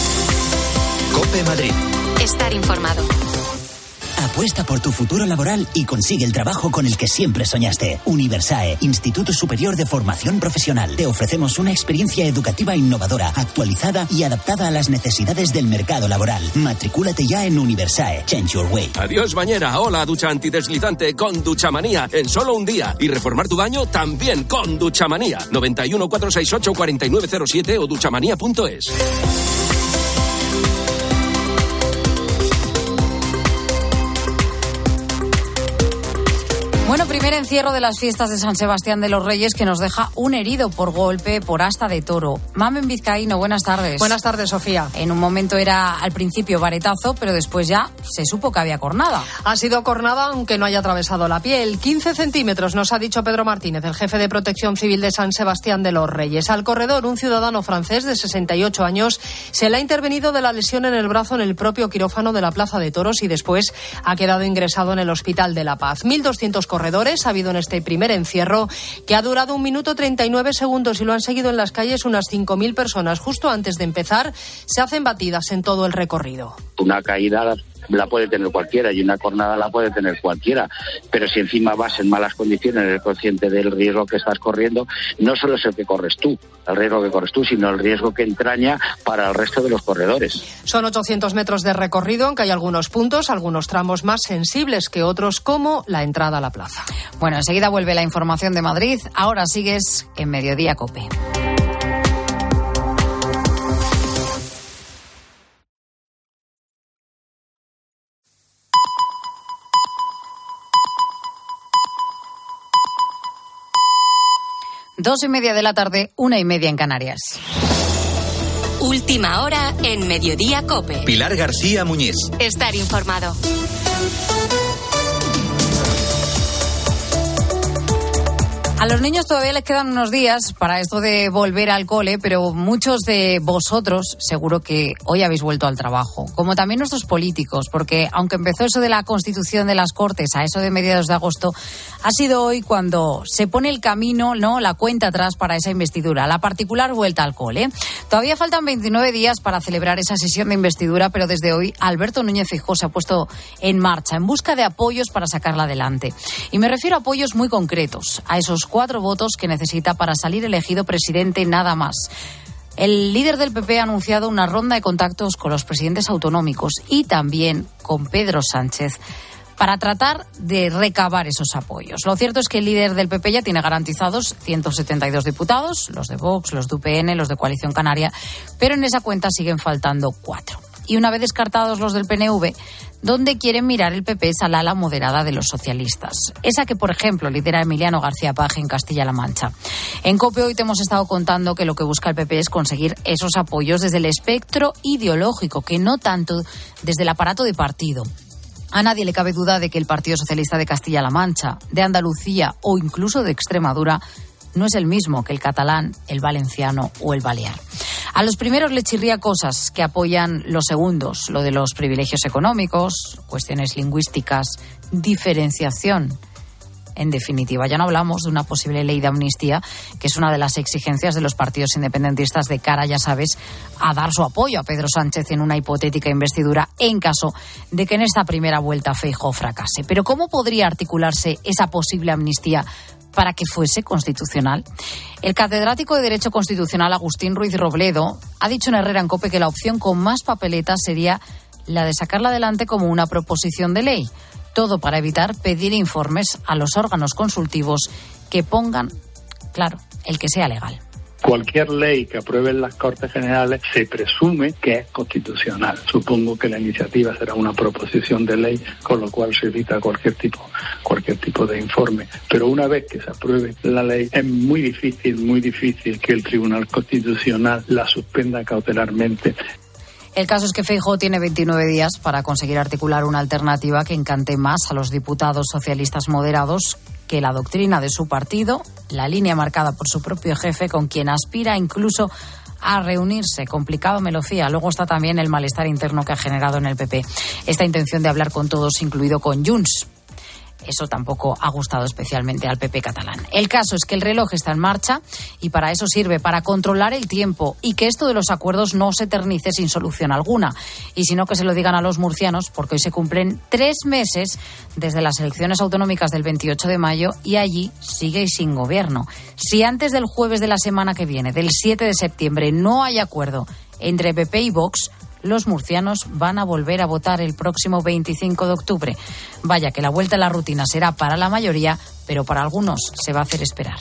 COPE Madrid. Estar informado. Apuesta por tu futuro laboral y consigue el trabajo con el que siempre soñaste. Universae, Instituto Superior de Formación Profesional. Te ofrecemos una experiencia educativa innovadora, actualizada y adaptada a las necesidades del mercado laboral. Matricúlate ya en Universae. Change your way. Adiós bañera, hola ducha antideslizante con Duchamanía en solo un día. Y reformar tu baño también con Duchamanía. 91 468 4907 o duchamanía.es. Bueno, primer encierro de las fiestas de San Sebastián de los Reyes que nos deja un herido por golpe por asta de toro. Mamen Vizcaíno, buenas tardes. Buenas tardes, Sofía. En un momento era al principio varetazo, pero después ya se supo que había cornada. Ha sido cornada aunque no haya atravesado la piel. 15 centímetros, nos ha dicho Pedro Martínez, el jefe de Protección Civil de San Sebastián de los Reyes. Al corredor, un ciudadano francés de 68 años, se le ha intervenido de la lesión en el brazo en el propio quirófano de la Plaza de Toros y después ha quedado ingresado en el Hospital de la Paz. 1.200 corredores ha habido en este primer encierro, que ha durado 1 minuto 39 segundos y lo han seguido en las calles unas 5.000 personas. Justo antes de empezar, se hacen batidas en todo el recorrido. Una caída la puede tener cualquiera y una cornada la puede tener cualquiera, pero si encima vas en malas condiciones, eres consciente del riesgo que estás corriendo, no solo es el que corres tú, el riesgo que corres tú, sino el riesgo que entraña para el resto de los corredores. Son 800 metros de recorrido, aunque hay algunos puntos, algunos tramos más sensibles que otros, como la entrada a la plaza. Bueno, enseguida vuelve la información de Madrid. Ahora sigues en Mediodía COPE. Dos y media de la tarde, 1:30 en Canarias. Última hora en Mediodía COPE. Pilar García Muñiz. Estar informado. A los niños todavía les quedan unos días para esto de volver al cole, pero muchos de vosotros seguro que hoy habéis vuelto al trabajo, como también nuestros políticos, porque aunque empezó eso de la constitución de las Cortes a eso de mediados de agosto, ha sido hoy cuando se pone el camino, ¿no?, la cuenta atrás para esa investidura, la particular vuelta al cole. Todavía faltan 29 días para celebrar esa sesión de investidura, pero desde hoy Alberto Núñez Feijóo se ha puesto en marcha en busca de apoyos para sacarla adelante. Y me refiero a apoyos muy concretos, a esos 4 votos que necesita para salir elegido presidente, nada más. El líder del PP ha anunciado una ronda de contactos con los presidentes autonómicos y también con Pedro Sánchez para tratar de recabar esos apoyos. Lo cierto es que el líder del PP ya tiene garantizados 172 diputados, los de Vox, los de UPN, los de Coalición Canaria, pero en esa cuenta siguen faltando 4. Y una vez descartados los del PNV, donde quieren mirar el PP es al ala moderada de los socialistas. Esa que, por ejemplo, lidera Emiliano García Paje en Castilla-La Mancha. En COPE hoy te hemos estado contando que lo que busca el PP es conseguir esos apoyos desde el espectro ideológico, que no tanto desde el aparato de partido. A nadie le cabe duda de que el Partido Socialista de Castilla-La Mancha, de Andalucía o incluso de Extremadura no es el mismo que el catalán, el valenciano o el balear. A los primeros les chirría cosas que apoyan los segundos, lo de los privilegios económicos, cuestiones lingüísticas, diferenciación. En definitiva, ya no hablamos de una posible ley de amnistía, que es una de las exigencias de los partidos independentistas de cara, ya sabes, a dar su apoyo a Pedro Sánchez en una hipotética investidura en caso de que en esta primera vuelta Feijóo fracase. Pero ¿cómo podría articularse esa posible amnistía para que fuese constitucional? El catedrático de Derecho Constitucional Agustín Ruiz Robledo ha dicho en Herrera en COPE que la opción con más papeletas sería la de sacarla adelante como una proposición de ley. Todo para evitar pedir informes a los órganos consultivos que pongan, claro, el que sea legal. Cualquier ley que aprueben las Cortes Generales se presume que es constitucional. Supongo que la iniciativa será una proposición de ley, con lo cual se evita cualquier tipo de informe. Pero una vez que se apruebe la ley, es muy difícil que el Tribunal Constitucional la suspenda cautelarmente. El caso es que Feijóo tiene 29 días para conseguir articular una alternativa que encante más a los diputados socialistas moderados que la doctrina de su partido, la línea marcada por su propio jefe, con quien aspira incluso a reunirse. Complicado, me lo fía. Luego está también el malestar interno que ha generado en el PP esta intención de hablar con todos, incluido con Junts. Eso tampoco ha gustado especialmente al PP catalán. El caso es que el reloj está en marcha y para eso sirve, para controlar el tiempo y que esto de los acuerdos no se eternice sin solución alguna. Y si no, que se lo digan a los murcianos, porque hoy se cumplen 3 meses desde las elecciones autonómicas del 28 de mayo y allí sigue sin gobierno. Si antes del jueves de la semana que viene, del 7 de septiembre, no hay acuerdo entre PP y Vox, los murcianos van a volver a votar el próximo 25 de octubre. Vaya que la vuelta a la rutina será para la mayoría, pero para algunos se va a hacer esperar.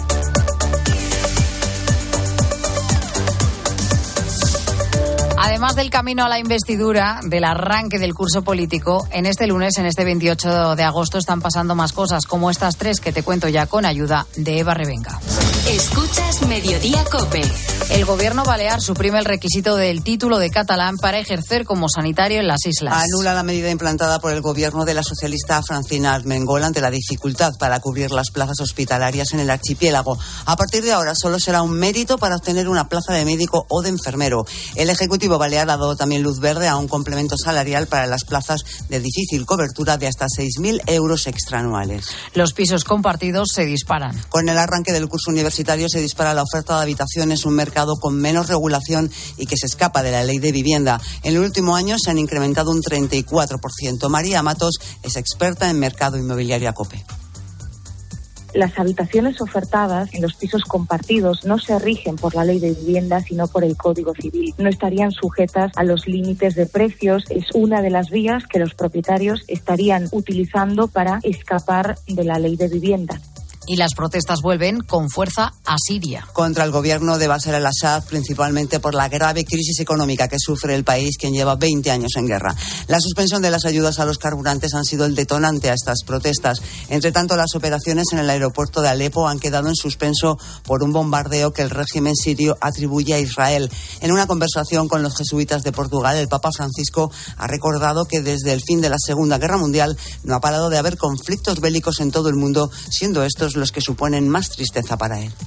Además del camino a la investidura, del arranque del curso político, en este lunes, en este 28 de agosto, están pasando más cosas, como estas 3 que te cuento ya con ayuda de Eva Revenga. Escuchas Mediodía COPE. El gobierno balear suprime el requisito del título de catalán para ejercer como sanitario en las islas. Anula la medida implantada por el gobierno de la socialista Francina Armengol ante la dificultad para cubrir las plazas hospitalarias en el archipiélago. A partir de ahora solo será un mérito para obtener una plaza de médico o de enfermero. El Ejecutivo balear ha dado también luz verde a un complemento salarial para las plazas de difícil cobertura de hasta 6.000 euros extraanuales. Los pisos compartidos se disparan. Con el arranque del curso universitario universitarios se dispara la oferta de habitaciones, un mercado con menos regulación y que se escapa de la ley de vivienda. En el último año se han incrementado un 34%. María Matos es experta en mercado inmobiliario COPE. Las habitaciones ofertadas en los pisos compartidos no se rigen por la ley de vivienda, sino por el Código Civil. No estarían sujetas a los límites de precios. Es una de las vías que los propietarios estarían utilizando para escapar de la ley de vivienda. Y las protestas vuelven con fuerza a Siria. Contra el gobierno de Bashar al-Assad, principalmente por la grave crisis económica que sufre el país, quien lleva 20 años en guerra. La suspensión de las ayudas a los carburantes han sido el detonante a estas protestas. Entre tanto, las operaciones en el aeropuerto de Alepo han quedado en suspenso por un bombardeo que el régimen sirio atribuye a Israel. En una conversación con los jesuitas de Portugal, el Papa Francisco ha recordado que desde el fin de la Segunda Guerra Mundial no ha parado de haber conflictos bélicos en todo el mundo, siendo estos los que suponen más tristeza para él.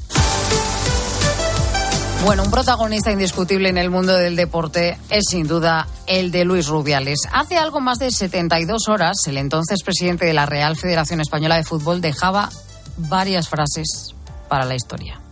Bueno, un protagonista indiscutible en el mundo del deporte es sin duda el de Luis Rubiales. Hace algo más de 72 horas, el entonces presidente de la Real Federación Española de Fútbol dejaba varias frases para la historia.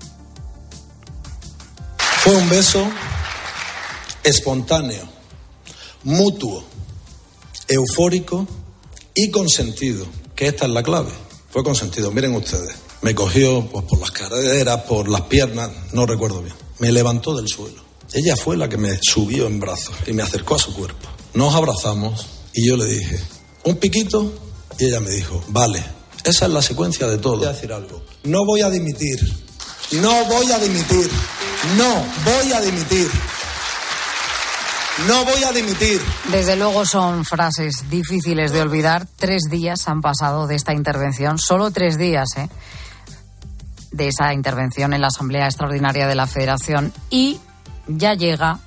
Fue un beso espontáneo, mutuo, eufórico y consentido, que esta es la clave. Fue consentido, miren ustedes. Me cogió pues, por las caderas, por las piernas, no recuerdo bien. Me levantó del suelo. Ella fue la que me subió en brazos y me acercó a su cuerpo. Nos abrazamos y yo le dije, ¿un piquito? Y ella me dijo, vale. Esa es la secuencia de todo. Voy a decir algo. No voy a dimitir. No voy a dimitir. No voy a dimitir. No voy a dimitir. Desde luego son frases difíciles de olvidar. 3 días han pasado de esta intervención, solo 3 días, de esa intervención en la Asamblea Extraordinaria de la Federación, y ya llega,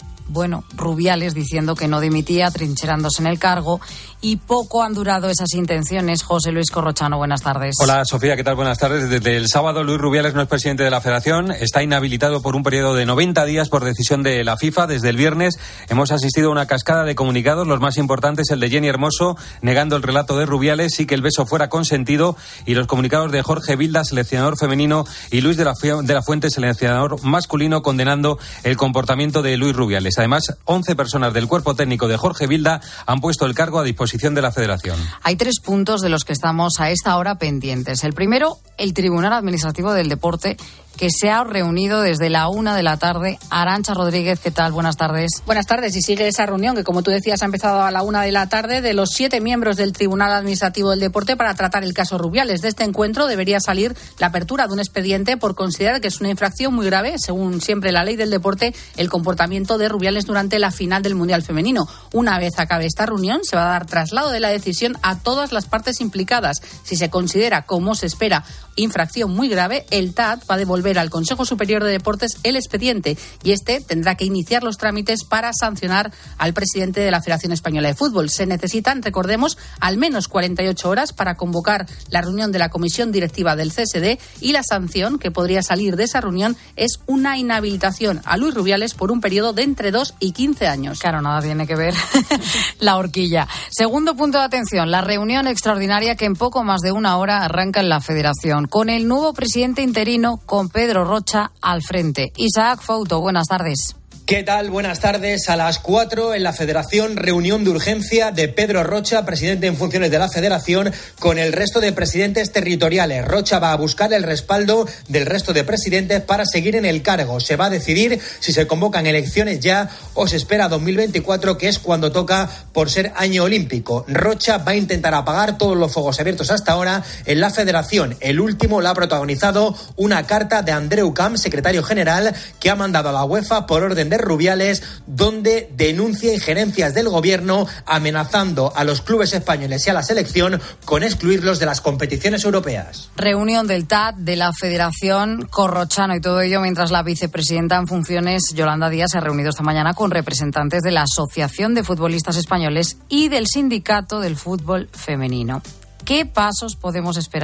Rubiales diciendo que no dimitía, trincherándose en el cargo, y poco han durado esas intenciones. José Luis Corrochano, buenas tardes. Hola, Sofía, ¿qué tal? Buenas tardes. Desde el sábado, Luis Rubiales no es presidente de la Federación, está inhabilitado por un periodo de 90 días por decisión de la FIFA. Desde el viernes hemos asistido a una cascada de comunicados, los más importantes el de Jenny Hermoso, negando el relato de Rubiales, sí que el beso fuera consentido, y los comunicados de Jorge Vilda, seleccionador femenino, y Luis de la Fuente, seleccionador masculino, condenando el comportamiento de Luis Rubiales. Además, 11 personas del cuerpo técnico de Jorge Vilda han puesto el cargo a disposición de la Federación. Hay 3 puntos de los que estamos a esta hora pendientes. El primero, el Tribunal Administrativo del Deporte, que se ha reunido desde la 1 de la tarde. Arantxa Rodríguez, ¿qué tal? Buenas tardes. Buenas tardes. Y sigue esa reunión que, como tú decías, ha empezado a la 1 de la tarde, de los 7 miembros del Tribunal Administrativo del Deporte para tratar el caso Rubiales. De este encuentro debería salir la apertura de un expediente por considerar que es una infracción muy grave, según siempre la ley del deporte, el comportamiento de Rubiales durante la final del Mundial Femenino. Una vez acabe esta reunión, se va a dar traslado de la decisión a todas las partes implicadas. Si se considera, como se espera, infracción muy grave, el TAD va a devolver al Consejo Superior de Deportes el expediente, y este tendrá que iniciar los trámites para sancionar al presidente de la Federación Española de Fútbol. Se necesitan, recordemos, al menos 48 horas para convocar la reunión de la Comisión Directiva del CSD, y la sanción que podría salir de esa reunión es una inhabilitación a Luis Rubiales por un periodo de entre 2 y 15 años. Claro, nada tiene que ver la horquilla. Segundo punto de atención, la reunión extraordinaria que en poco más de 1 hora arranca en la Federación, con el nuevo presidente interino, con Pedro Rocha al frente. Isaac Fouto, buenas tardes. ¿Qué tal? Buenas tardes. A las 4 en la Federación, reunión de urgencia de Pedro Rocha, presidente en funciones de la Federación, con el resto de presidentes territoriales. Rocha va a buscar el respaldo del resto de presidentes para seguir en el cargo. Se va a decidir si se convocan elecciones ya o se espera a 2024, que es cuando toca por ser año olímpico. Rocha va a intentar apagar todos los fuegos abiertos hasta ahora en la Federación. El último la ha protagonizado una carta de Andreu Camp, secretario general, que ha mandado a la UEFA por orden de Rubiales, donde denuncia injerencias del gobierno, amenazando a los clubes españoles y a la selección con excluirlos de las competiciones europeas. Reunión del TAD, de la Federación, Corrochano, y todo ello mientras la vicepresidenta en funciones, Yolanda Díaz, se ha reunido esta mañana con representantes de la Asociación de Futbolistas Españoles y del Sindicato del Fútbol Femenino. ¿Qué pasos podemos esperar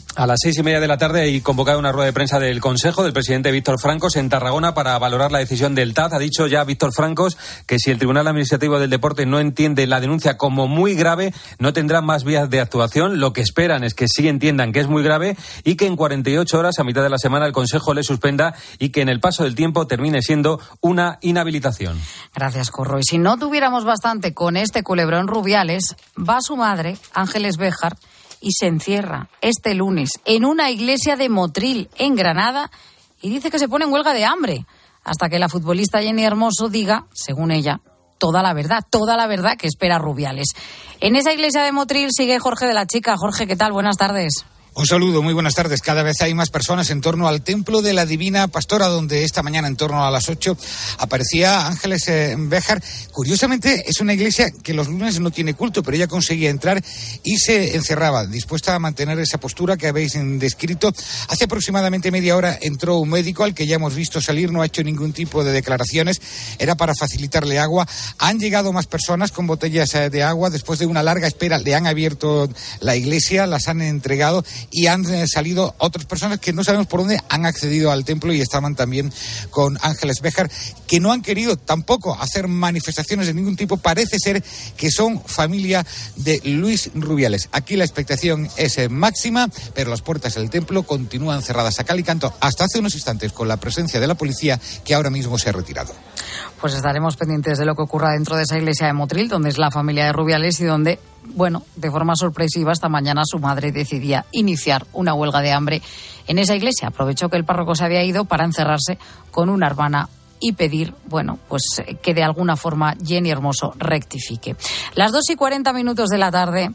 A las 6:30 de la tarde hay convocada una rueda de prensa del Consejo del presidente Víctor Francos en Tarragona para valorar la decisión del TAD. Ha dicho ya Víctor Francos que si el Tribunal Administrativo del Deporte no entiende la denuncia como muy grave, no tendrá más vías de actuación. Lo que esperan es que sí entiendan que es muy grave y que en 48 horas, a mitad de la semana, el Consejo le suspenda y que en el paso del tiempo termine siendo una inhabilitación. Gracias, Curro. Y si no tuviéramos bastante con este culebrón Rubiales, va su madre, Ángeles Béjar, y se encierra este lunes en una iglesia de Motril, en Granada, y dice que se pone en huelga de hambre hasta que la futbolista Jenny Hermoso diga, según ella, toda la verdad que espera Rubiales. En esa iglesia de Motril sigue Jorge de la Chica. Jorge, ¿qué tal? Buenas tardes. Un saludo, muy buenas tardes. Cada vez hay más personas en torno al Templo de la Divina Pastora, donde esta mañana, en torno a las 8, aparecía Ángeles Béjar. Curiosamente, es una iglesia que los lunes no tiene culto, pero ella conseguía entrar y se encerraba, dispuesta a mantener esa postura que habéis descrito. Hace aproximadamente media hora entró un médico al que ya hemos visto salir, no ha hecho ningún tipo de declaraciones, era para facilitarle agua. Han llegado más personas con botellas de agua, después de una larga espera le han abierto la iglesia, las han entregado y han salido otras personas que no sabemos por dónde han accedido al templo y estaban también con Ángeles Béjar, que no han querido tampoco hacer manifestaciones de ningún tipo. Parece ser que son familia de Luis Rubiales. Aquí la expectación es máxima, pero las puertas del templo continúan cerradas a cal y canto hasta hace unos instantes, con la presencia de la policía, que ahora mismo se ha retirado. Pues estaremos pendientes de lo que ocurra dentro de esa iglesia de Motril, donde es la familia de Rubiales y donde, bueno, de forma sorpresiva, esta mañana su madre decidía iniciar una huelga de hambre en esa iglesia. Aprovechó que el párroco se había ido para encerrarse con una hermana y pedir, bueno, pues que de alguna forma Jenny Hermoso rectifique. Las 2:40 de la tarde.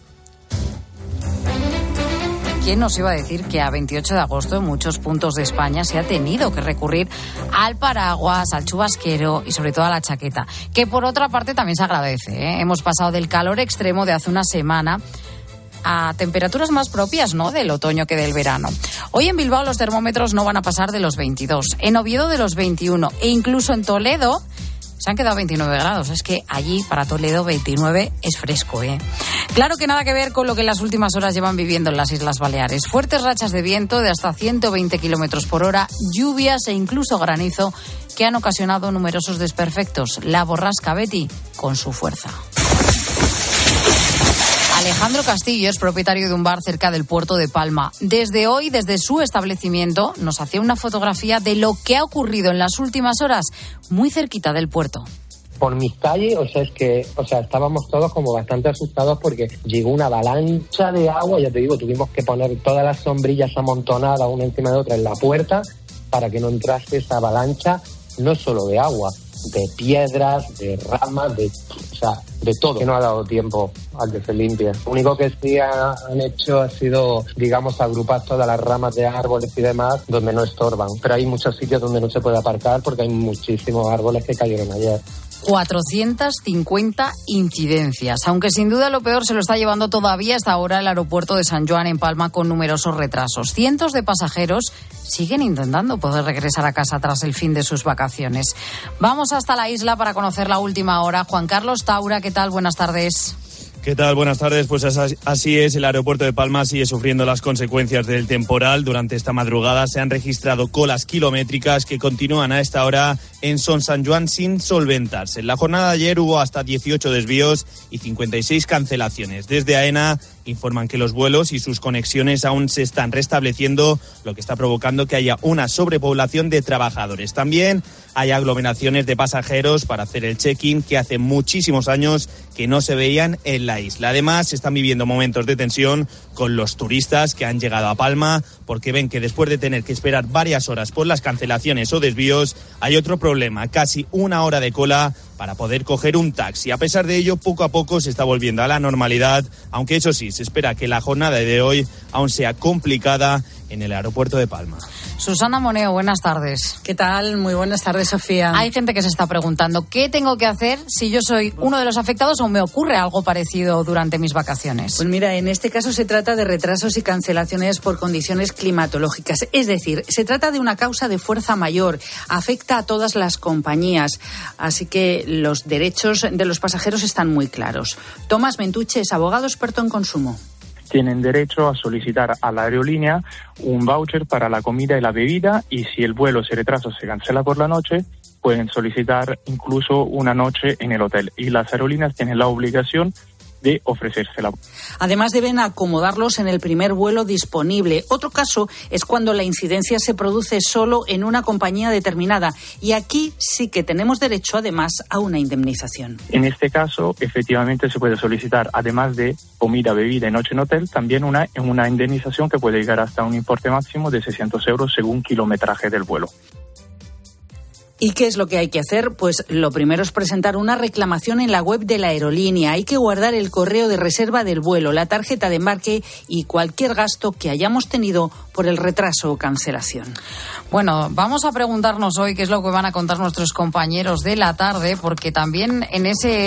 ¿Quién nos iba a decir que a 28 de agosto en muchos puntos de España se ha tenido que recurrir al paraguas, al chubasquero y sobre todo a la chaqueta? Que por otra parte también se agradece, ¿eh? Hemos pasado del calor extremo de hace una semana a temperaturas más propias, ¿no?, del otoño que del verano. Hoy en Bilbao los termómetros no van a pasar de los 22, en Oviedo de los 21 e incluso en Toledo se han quedado 29 grados. Es que allí, para Toledo, 29 es fresco, ¿eh? Claro que nada que ver con lo que en las últimas horas llevan viviendo en las Islas Baleares. Fuertes rachas de viento de hasta 120 kilómetros por hora, lluvias e incluso granizo que han ocasionado numerosos desperfectos. La borrasca Betty con su fuerza. Alejandro Castillo es propietario de un bar cerca del puerto de Palma. Desde hoy, desde su establecimiento, nos hacía una fotografía de lo que ha ocurrido en las últimas horas, muy cerquita del puerto. Por mis calles, estábamos todos como bastante asustados porque llegó una avalancha de agua. Ya te digo, tuvimos que poner todas las sombrillas amontonadas una encima de otra en la puerta para que no entrase esa avalancha, no solo de agua, de piedras, de ramas, de todo, que no ha dado tiempo a que se limpie. Lo único que sí han hecho ha sido, digamos, agrupar todas las ramas de árboles y demás donde no estorban. Pero hay muchos sitios donde no se puede aparcar porque hay muchísimos árboles que cayeron ayer. 450 incidencias, aunque sin duda lo peor se lo está llevando todavía hasta ahora el aeropuerto de San Joan en Palma, con numerosos retrasos. Cientos de pasajeros siguen intentando poder regresar a casa tras el fin de sus vacaciones. Vamos hasta la isla para conocer la última hora. Juan Carlos Taura, ¿qué tal? Buenas tardes. ¿Qué tal? Buenas tardes. Pues así es, el aeropuerto de Palma sigue sufriendo las consecuencias del temporal. Durante esta madrugada se han registrado colas kilométricas que continúan a esta hora en Son San Joan sin solventarse. En la jornada de ayer hubo hasta 18 desvíos y 56 cancelaciones. Desde AENA informan que los vuelos y sus conexiones aún se están restableciendo, lo que está provocando que haya una sobrepoblación de trabajadores. También hay aglomeraciones de pasajeros para hacer el check-in que hace muchísimos años que no se veían en la isla. Además, se están viviendo momentos de tensión con los turistas que han llegado a Palma porque ven que después de tener que esperar varias horas por las cancelaciones o desvíos, hay otro problema, casi una hora de cola para poder coger un taxi. A pesar de ello, poco a poco se está volviendo a la normalidad, aunque eso sí, se espera que la jornada de hoy aún sea complicada en el aeropuerto de Palma. Susana Moneo, buenas tardes. ¿Qué tal? Muy buenas tardes, Sofía. Hay gente que se está preguntando, ¿qué tengo que hacer si yo soy uno de los afectados o me ocurre algo parecido durante mis vacaciones? Pues mira, en este caso se trata de retrasos y cancelaciones por condiciones climatológicas. Es decir, se trata de una causa de fuerza mayor. Afecta a todas las compañías. Así que los derechos de los pasajeros están muy claros. Tomás Mentuche es abogado experto en consumo. tienen derecho a solicitar a la aerolínea un voucher para la comida y la bebida, y si el vuelo se retrasa o se cancela por la noche, pueden solicitar incluso una noche en el hotel. Y las aerolíneas tienen la obligación de ofrecérsela. Además, deben acomodarlos en el primer vuelo disponible. Otro caso es cuando la incidencia se produce solo en una compañía determinada. Y aquí sí que tenemos derecho, además, a una indemnización. En este caso, efectivamente, se puede solicitar, además de comida, bebida y noche en hotel, también una indemnización que puede llegar hasta un importe máximo de 600 euros según kilometraje del vuelo. ¿Y qué es lo que hay que hacer? Pues lo primero es presentar una reclamación en la web de la aerolínea. Hay que guardar el correo de reserva del vuelo, la tarjeta de embarque y cualquier gasto que hayamos tenido por el retraso o cancelación. Bueno, vamos a preguntarnos hoy qué es lo que van a contar nuestros compañeros de la tarde, porque también en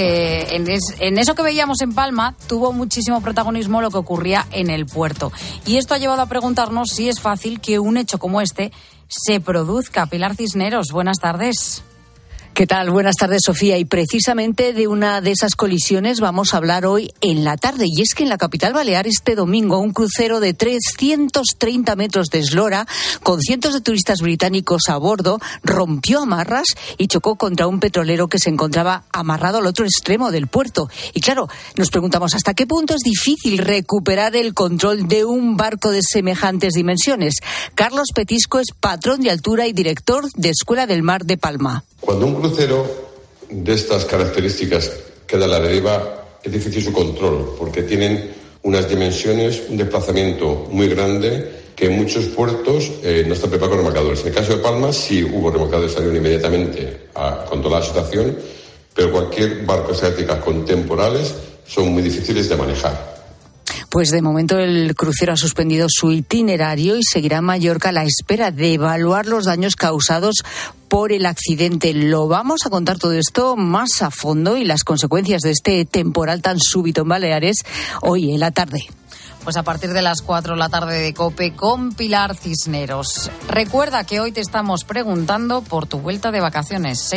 eso que veíamos en Palma tuvo muchísimo protagonismo lo que ocurría en el puerto. Y esto ha llevado a preguntarnos si es fácil que un hecho como este se produzca. Pilar Cisneros, buenas tardes. ¿Qué tal? Buenas tardes, Sofía. Y precisamente de una de esas colisiones vamos a hablar hoy en la tarde. Y es que en la capital balear este domingo un crucero de 330 metros de eslora con cientos de turistas británicos a bordo rompió amarras y chocó contra un petrolero que se encontraba amarrado al otro extremo del puerto. Y claro, nos preguntamos hasta qué punto es difícil recuperar el control de un barco de semejantes dimensiones. Carlos Petisco es patrón de altura y director de Escuela del Mar de Palma. Cuando un crucero de estas características queda a la deriva, es difícil su control, porque tienen unas dimensiones, un desplazamiento muy grande, que en muchos puertos no están preparados con remolcadores. En el caso de Palma sí hubo remolcadores, salieron inmediatamente a controlar la situación, pero cualquier barco de características con temporales son muy difíciles de manejar. Pues de momento el crucero ha suspendido su itinerario y seguirá en Mallorca a la espera de evaluar los daños causados por el accidente. Lo vamos a contar todo esto más a fondo y las consecuencias de este temporal tan súbito en Baleares hoy en la tarde. Pues a partir de las 4 de la tarde de COPE con Pilar Cisneros. Recuerda que hoy te estamos preguntando por tu vuelta de vacaciones.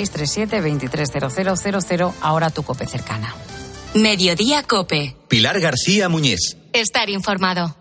637-230000, ahora tu COPE cercana. Mediodía COPE. Pilar García Muñiz. Estar informado.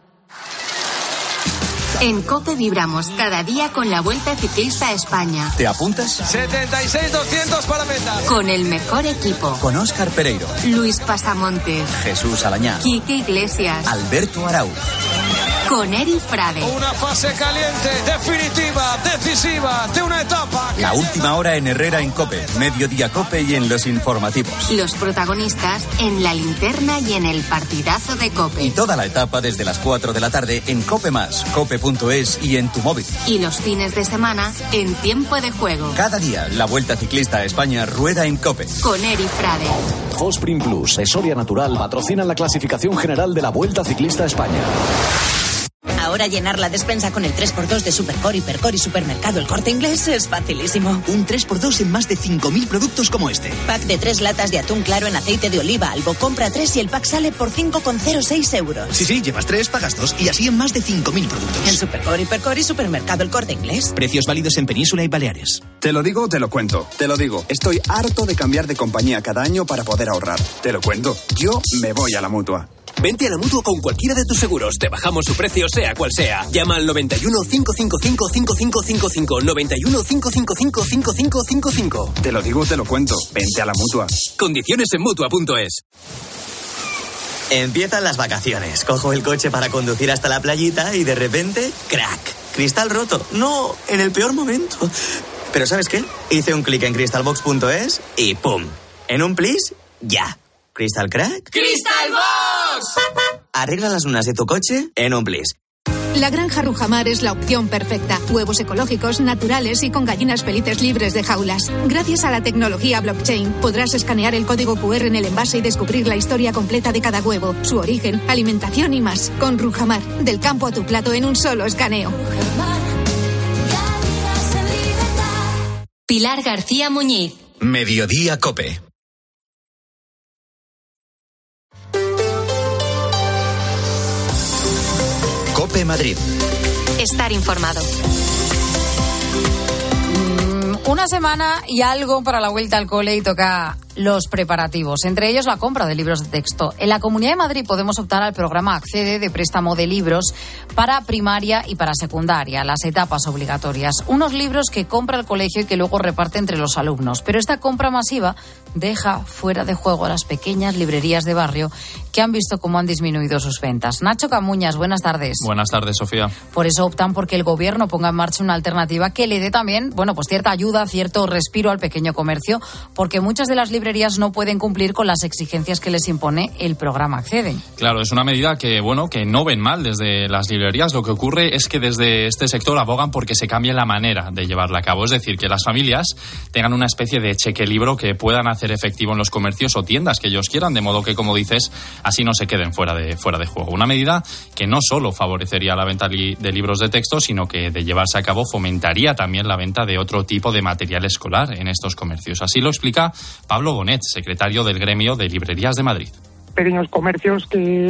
En COPE vibramos cada día con la Vuelta Ciclista a España. ¿Te apuntas? 76-200 para meta. Con el mejor equipo. Con Óscar Pereiro, Luis Pasamontes, Jesús Alañá, Quique Iglesias, Alberto Arauz. Con Eri Frade. Una fase caliente, definitiva, decisiva, de una etapa. La última hora en Herrera en COPE, Mediodía COPE y en los informativos. Los protagonistas en la linterna y en el partidazo de COPE. Y toda la etapa desde las 4 de la tarde en COPE+, COPE.es y en tu móvil. Y los fines de semana en Tiempo de Juego. Cada día la Vuelta Ciclista a España rueda en COPE. Con Eri Frade. Fosprin Plus, Soria Natural, patrocinan la clasificación general de la Vuelta Ciclista a España. Ahora llenar la despensa con el 3x2 de Supercor, Hipercor y Supermercado El Corte Inglés es facilísimo. Un 3x2 en más de 5.000 productos como este. Pack de 3 latas de atún claro en aceite de oliva Albo. Compra 3 y el pack sale por 5,06 euros. Sí, llevas 3, pagas 2 y así en más de 5.000 productos. En Supercor, Hipercor y Supermercado El Corte Inglés. Precios válidos en Península y Baleares. Te lo digo, te lo cuento. Te lo digo. Estoy harto de cambiar de compañía cada año para poder ahorrar. Te lo cuento. Yo me voy a la Mutua. Vente a la Mutua con cualquiera de tus seguros. Te bajamos su precio, sea cual sea. Llama al 91 555 5555. 91 555 5555. Te lo digo, te lo cuento. Vente a la Mutua. Condiciones en Mutua.es. Empiezan las vacaciones. Cojo el coche para conducir hasta la playita y de repente, ¡crack! Cristal roto. No, en el peor momento. Pero ¿sabes qué? Hice un clic en crystalbox.es y ¡pum! En un plis, ya. ¿Crystal crack? ¡Crystal Box! Arregla las lunas de tu coche en un plis. La granja Rujamar es la opción perfecta. Huevos ecológicos, naturales y con gallinas felices libres de jaulas. Gracias a la tecnología blockchain, podrás escanear el código QR en el envase y descubrir la historia completa de cada huevo, su origen, alimentación y más. Con Rujamar, del campo a tu plato en un solo escaneo. Pilar García Muñiz. Mediodía COPE. COPE Madrid. Estar informado. Una semana y algo para la vuelta al cole y toca los preparativos, entre ellos la compra de libros de texto. En la Comunidad de Madrid podemos optar al programa Accede de préstamo de libros para primaria y para secundaria, las etapas obligatorias. Unos libros que compra el colegio y que luego reparte entre los alumnos. Pero esta compra masiva deja fuera de juego a las pequeñas librerías de barrio que han visto cómo han disminuido sus ventas. Nacho Camuñas, buenas tardes. Buenas tardes, Sofía. Por eso optan porque el gobierno ponga en marcha una alternativa que le dé también, cierta ayuda, cierto respiro al pequeño comercio, porque muchas de las librerías no pueden cumplir con las exigencias que les impone el programa Accede. Claro, es una medida que no ven mal desde las librerías. Lo que ocurre es que desde este sector abogan porque se cambie la manera de llevarla a cabo. Es decir, que las familias tengan una especie de cheque libro que puedan hacer efectivo en los comercios o tiendas que ellos quieran, de modo que, como dices, así no se queden fuera de juego. Una medida que no solo favorecería la venta de libros de texto, sino que, de llevarse a cabo, fomentaría también la venta de otro tipo de material escolar en estos comercios. Así lo explica Pablo Bonet, secretario del Gremio de Librerías de Madrid. Pequeños comercios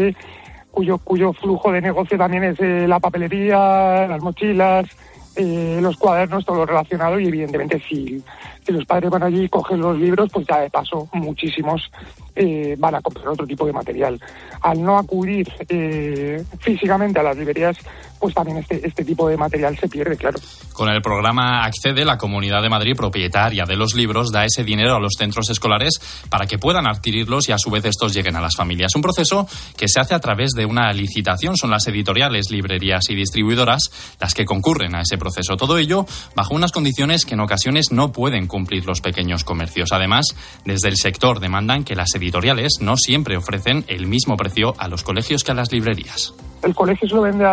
cuyo flujo de negocio también es la papelería, las mochilas, los cuadernos, todo lo relacionado, y evidentemente si los padres van allí y cogen los libros, pues ya de paso muchísimos van a comprar otro tipo de material. Al no acudir físicamente a las librerías, pues también este tipo de material se pierde, claro. Con el programa Accede, la Comunidad de Madrid, propietaria de los libros, da ese dinero a los centros escolares para que puedan adquirirlos y a su vez estos lleguen a las familias. Un proceso que se hace a través de una licitación. Son las editoriales, librerías y distribuidoras las que concurren a ese proceso. Todo ello bajo unas condiciones que en ocasiones no pueden cumplir los pequeños comercios. Además, desde el sector demandan que las editoriales no siempre ofrecen el mismo precio a los colegios que a las librerías. El colegio se lo vende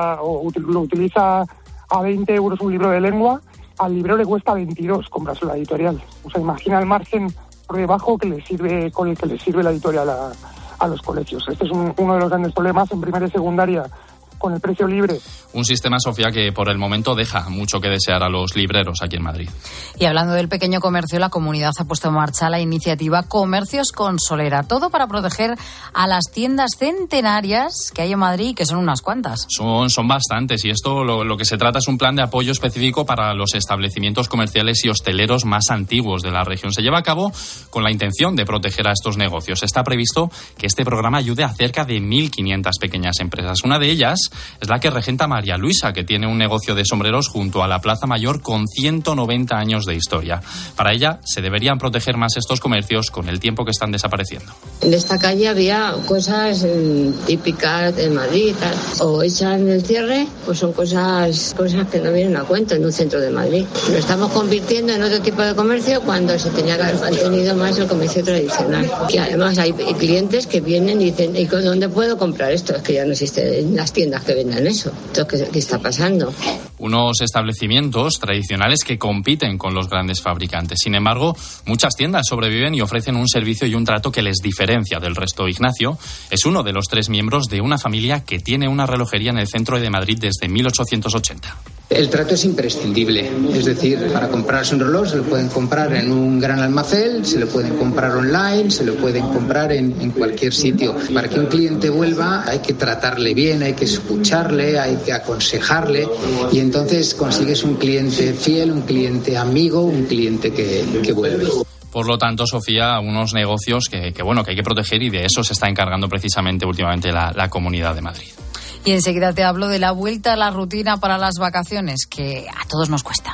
lo utiliza a 20 euros un libro de lengua, al librero le cuesta 22 comprarse la editorial. O sea, imagina el margen por debajo con el que le sirve la editorial a los colegios. Este es uno de los grandes problemas en primaria y secundaria con el precio libre. Un sistema, Sofía, que por el momento deja mucho que desear a los libreros aquí en Madrid. Y hablando del pequeño comercio, la comunidad ha puesto en marcha la iniciativa Comercios con Solera. Todo para proteger a las tiendas centenarias que hay en Madrid, que son unas cuantas. Son bastantes, y esto lo que se trata es un plan de apoyo específico para los establecimientos comerciales y hosteleros más antiguos de la región. Se lleva a cabo con la intención de proteger a estos negocios. Está previsto que este programa ayude a cerca de 1.500 pequeñas empresas. Una de ellas es la que regenta María Luisa, que tiene un negocio de sombreros junto a la Plaza Mayor con 190 años de historia. Para ella, se deberían proteger más estos comercios con el tiempo que están desapareciendo. En esta calle había cosas típicas de Madrid, tal. O echan el cierre, pues son cosas que no vienen a cuento en un centro de Madrid. Lo estamos convirtiendo en otro tipo de comercio cuando se tenía que haber mantenido más el comercio tradicional. Que además hay clientes que vienen y dicen, ¿y dónde puedo comprar esto? Es que ya no existen las tiendas que vendan eso. Entonces, ¿qué está pasando? Unos establecimientos tradicionales que compiten con los grandes fabricantes. Sin embargo, muchas tiendas sobreviven y ofrecen un servicio y un trato que les diferencia del resto. Ignacio es uno de los 3 miembros de una familia que tiene una relojería en el centro de Madrid desde 1880. El trato es imprescindible, es decir, para comprarse un reloj se lo pueden comprar en un gran almacén, se lo pueden comprar online, se lo pueden comprar en cualquier sitio. Para que un cliente vuelva hay que tratarle bien, hay que escucharle, hay que aconsejarle, y entonces consigues un cliente fiel, un cliente amigo, un cliente que vuelve. Por lo tanto, Sofía, unos negocios que hay que proteger, y de eso se está encargando precisamente últimamente la Comunidad de Madrid. Y enseguida te hablo de la vuelta a la rutina para las vacaciones, que a todos nos cuesta.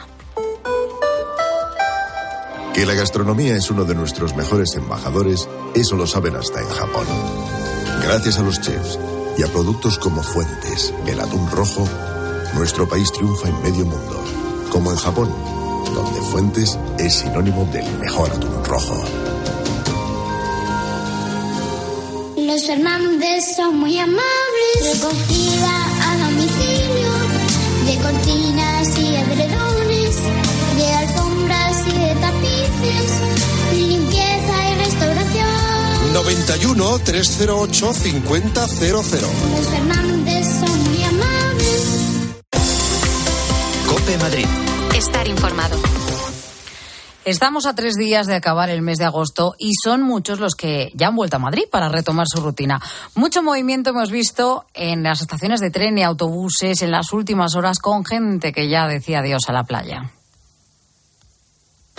Que la gastronomía es uno de nuestros mejores embajadores, eso lo saben hasta en Japón. Gracias a los chefs y a productos como Fuentes, el atún rojo, nuestro país triunfa en medio mundo. Como en Japón, donde Fuentes es sinónimo del mejor atún rojo. Los Fernández son muy amables. Recogida a domicilio de cortinas y edredones, de alfombras y de tapices, limpieza y restauración. 91 308 5000. Los Fernández son muy amables. COPE Madrid. Estar informado. Estamos a 3 días de acabar el mes de agosto y son muchos los que ya han vuelto a Madrid para retomar su rutina. Mucho movimiento hemos visto en las estaciones de tren y autobuses en las últimas horas, con gente que ya decía adiós a la playa.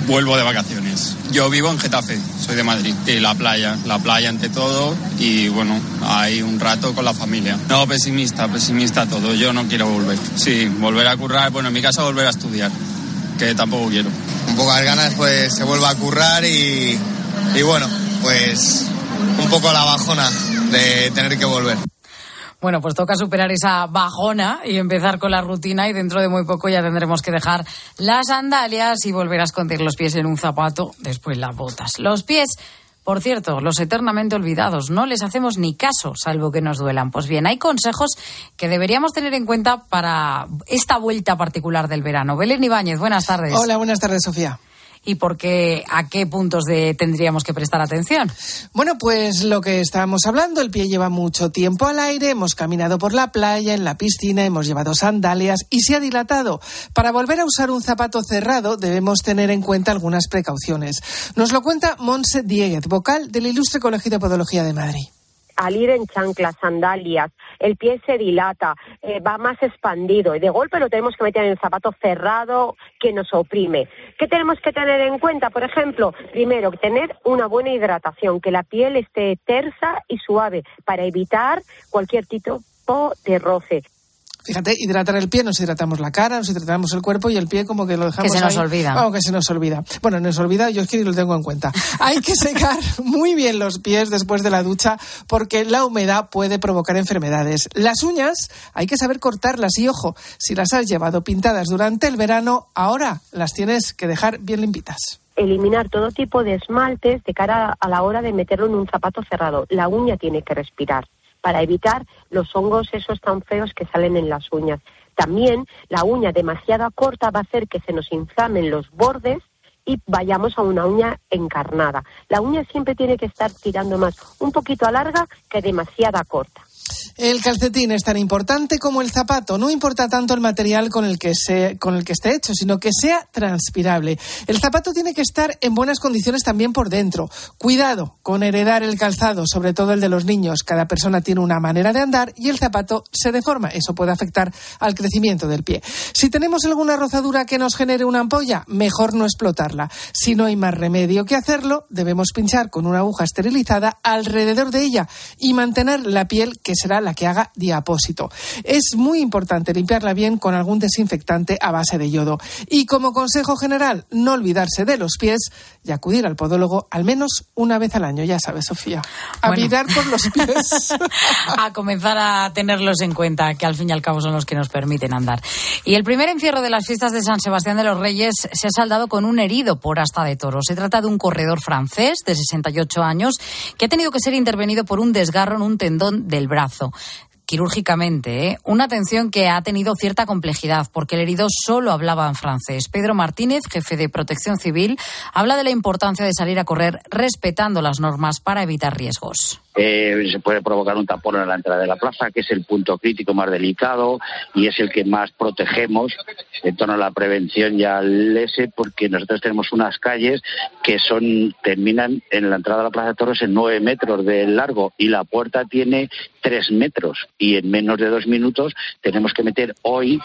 Vuelvo de vacaciones. Yo vivo en Getafe, soy de Madrid. Y la playa ante todo y bueno, hay un rato con la familia. No, pesimista todo, yo no quiero volver. Sí, volver a currar, bueno, en mi caso volver a estudiar, que tampoco quiero. Un poco las ganas, pues se vuelve a currar y bueno, pues un poco la bajona de tener que volver. Bueno, pues toca superar esa bajona y empezar con la rutina, y dentro de muy poco ya tendremos que dejar las sandalias y volver a esconder los pies en un zapato, después las botas. Los pies, por cierto, los eternamente olvidados, no les hacemos ni caso, salvo que nos duelan. Pues bien, hay consejos que deberíamos tener en cuenta para esta vuelta particular del verano. Belén Ibáñez, buenas tardes. Hola, buenas tardes, Sofía. ¿Y por qué, a qué puntos tendríamos que prestar atención? Bueno, pues lo que estábamos hablando, el pie lleva mucho tiempo al aire, hemos caminado por la playa, en la piscina, hemos llevado sandalias y se ha dilatado. Para volver a usar un zapato cerrado debemos tener en cuenta algunas precauciones. Nos lo cuenta Montse Dieguez, vocal del Ilustre Colegio de Podología de Madrid. Al ir en chanclas, sandalias, el pie se dilata, va más expandido y de golpe lo tenemos que meter en el zapato cerrado que nos oprime. ¿Qué tenemos que tener en cuenta? Por ejemplo, primero, tener una buena hidratación, que la piel esté tersa y suave para evitar cualquier tipo de roce. Fíjate, hidratar el pie, nos hidratamos la cara, nos hidratamos el cuerpo y el pie como que lo dejamos que se nos olvida. Que se nos olvida. Bueno, nos olvida, yo es que lo tengo en cuenta. Hay que secar muy bien los pies después de la ducha porque la humedad puede provocar enfermedades. Las uñas hay que saber cortarlas y, ojo, si las has llevado pintadas durante el verano, ahora las tienes que dejar bien limpitas. Eliminar todo tipo de esmaltes de cara a la hora de meterlo en un zapato cerrado. La uña tiene que respirar, para evitar los hongos esos tan feos que salen en las uñas. También la uña demasiado corta va a hacer que se nos inflamen los bordes y vayamos a una uña encarnada. La uña siempre tiene que estar tirando más un poquito a larga que demasiado corta. El calcetín es tan importante como el zapato. No importa tanto el material con el que esté hecho, sino que sea transpirable. El zapato tiene que estar en buenas condiciones también por dentro. Cuidado con heredar el calzado, sobre todo el de los niños. Cada persona tiene una manera de andar y el zapato se deforma. Eso puede afectar al crecimiento del pie. Si tenemos alguna rozadura que nos genere una ampolla, mejor no explotarla. Si no hay más remedio que hacerlo, debemos pinchar con una aguja esterilizada alrededor de ella y mantener la piel, que será la que haga diapósito. Es muy importante limpiarla bien con algún desinfectante a base de yodo. Y como consejo general, no olvidarse de los pies y acudir al podólogo al menos una vez al año. Ya sabes, Sofía, mirar por los pies. A comenzar a tenerlos en cuenta, que al fin y al cabo son los que nos permiten andar. Y el primer encierro de las fiestas de San Sebastián de los Reyes se ha saldado con un herido por asta de toro. Se trata de un corredor francés de 68 años que ha tenido que ser intervenido por un desgarro en un tendón del brazo. Quirúrgicamente, una atención que ha tenido cierta complejidad porque el herido solo hablaba en francés. Pedro Martínez, jefe de Protección Civil, habla de la importancia de salir a correr respetando las normas para evitar riesgos. Se puede provocar un tapón en la entrada de la plaza, que es el punto crítico más delicado y es el que más protegemos en torno a la prevención y al ESE, porque nosotros tenemos unas calles que terminan en la entrada de la Plaza de Toros en 9 metros de largo y la puerta tiene 3 metros y en menos de 2 minutos tenemos que meter hoy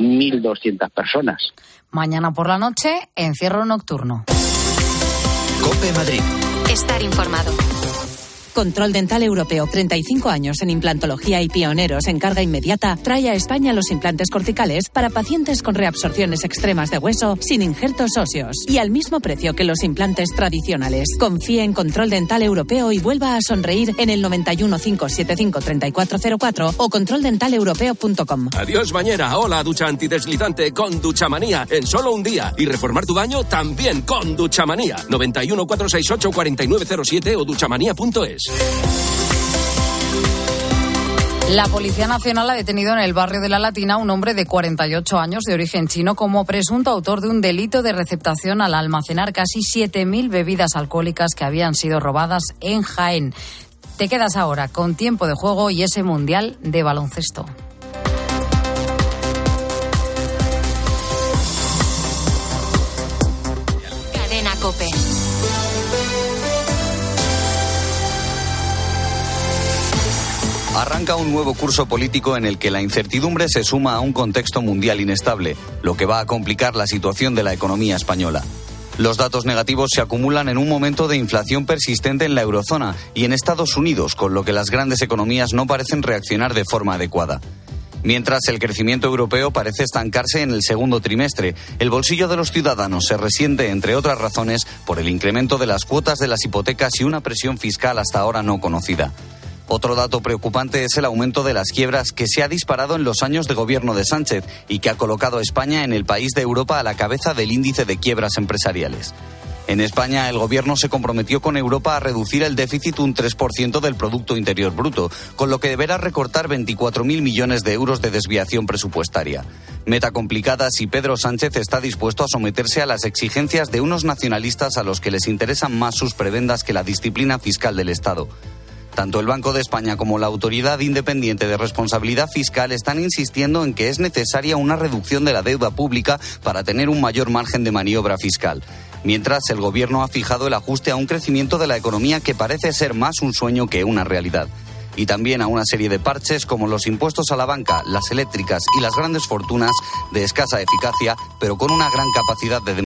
1.200 personas. Mañana por la noche, encierro nocturno. COPE Madrid. Estar informado. Control Dental Europeo, 35 años en implantología y pioneros en carga inmediata, trae a España los implantes corticales para pacientes con reabsorciones extremas de hueso sin injertos óseos y al mismo precio que los implantes tradicionales. Confíe en Control Dental Europeo y vuelva a sonreír en el 91 575 3404 o controldentaleuropeo.com. Adiós bañera, hola ducha antideslizante con Duchamanía en solo un día y reformar tu baño también con Duchamanía. 91 468 4907 o duchamanía.es. La Policía Nacional ha detenido en el barrio de La Latina a un hombre de 48 años de origen chino como presunto autor de un delito de receptación al almacenar casi 7.000 bebidas alcohólicas que habían sido robadas en Jaén. Te quedas ahora con tiempo de juego y ese Mundial de baloncesto. Cadena COPE. Arranca un nuevo curso político en el que la incertidumbre se suma a un contexto mundial inestable, lo que va a complicar la situación de la economía española. Los datos negativos se acumulan en un momento de inflación persistente en la eurozona y en Estados Unidos, con lo que las grandes economías no parecen reaccionar de forma adecuada. Mientras el crecimiento europeo parece estancarse en el segundo trimestre, el bolsillo de los ciudadanos se resiente, entre otras razones, por el incremento de las cuotas de las hipotecas y una presión fiscal hasta ahora no conocida. Otro dato preocupante es el aumento de las quiebras que se ha disparado en los años de gobierno de Sánchez y que ha colocado a España en el país de Europa a la cabeza del índice de quiebras empresariales. En España, el gobierno se comprometió con Europa a reducir el déficit un 3% del Producto Interior Bruto, con lo que deberá recortar 24.000 millones de euros de desviación presupuestaria. Meta complicada si Pedro Sánchez está dispuesto a someterse a las exigencias de unos nacionalistas a los que les interesan más sus prebendas que la disciplina fiscal del Estado. Tanto el Banco de España como la Autoridad Independiente de Responsabilidad Fiscal están insistiendo en que es necesaria una reducción de la deuda pública para tener un mayor margen de maniobra fiscal. Mientras, el Gobierno ha fijado el ajuste a un crecimiento de la economía que parece ser más un sueño que una realidad. Y también a una serie de parches como los impuestos a la banca, las eléctricas y las grandes fortunas de escasa eficacia, pero con una gran capacidad de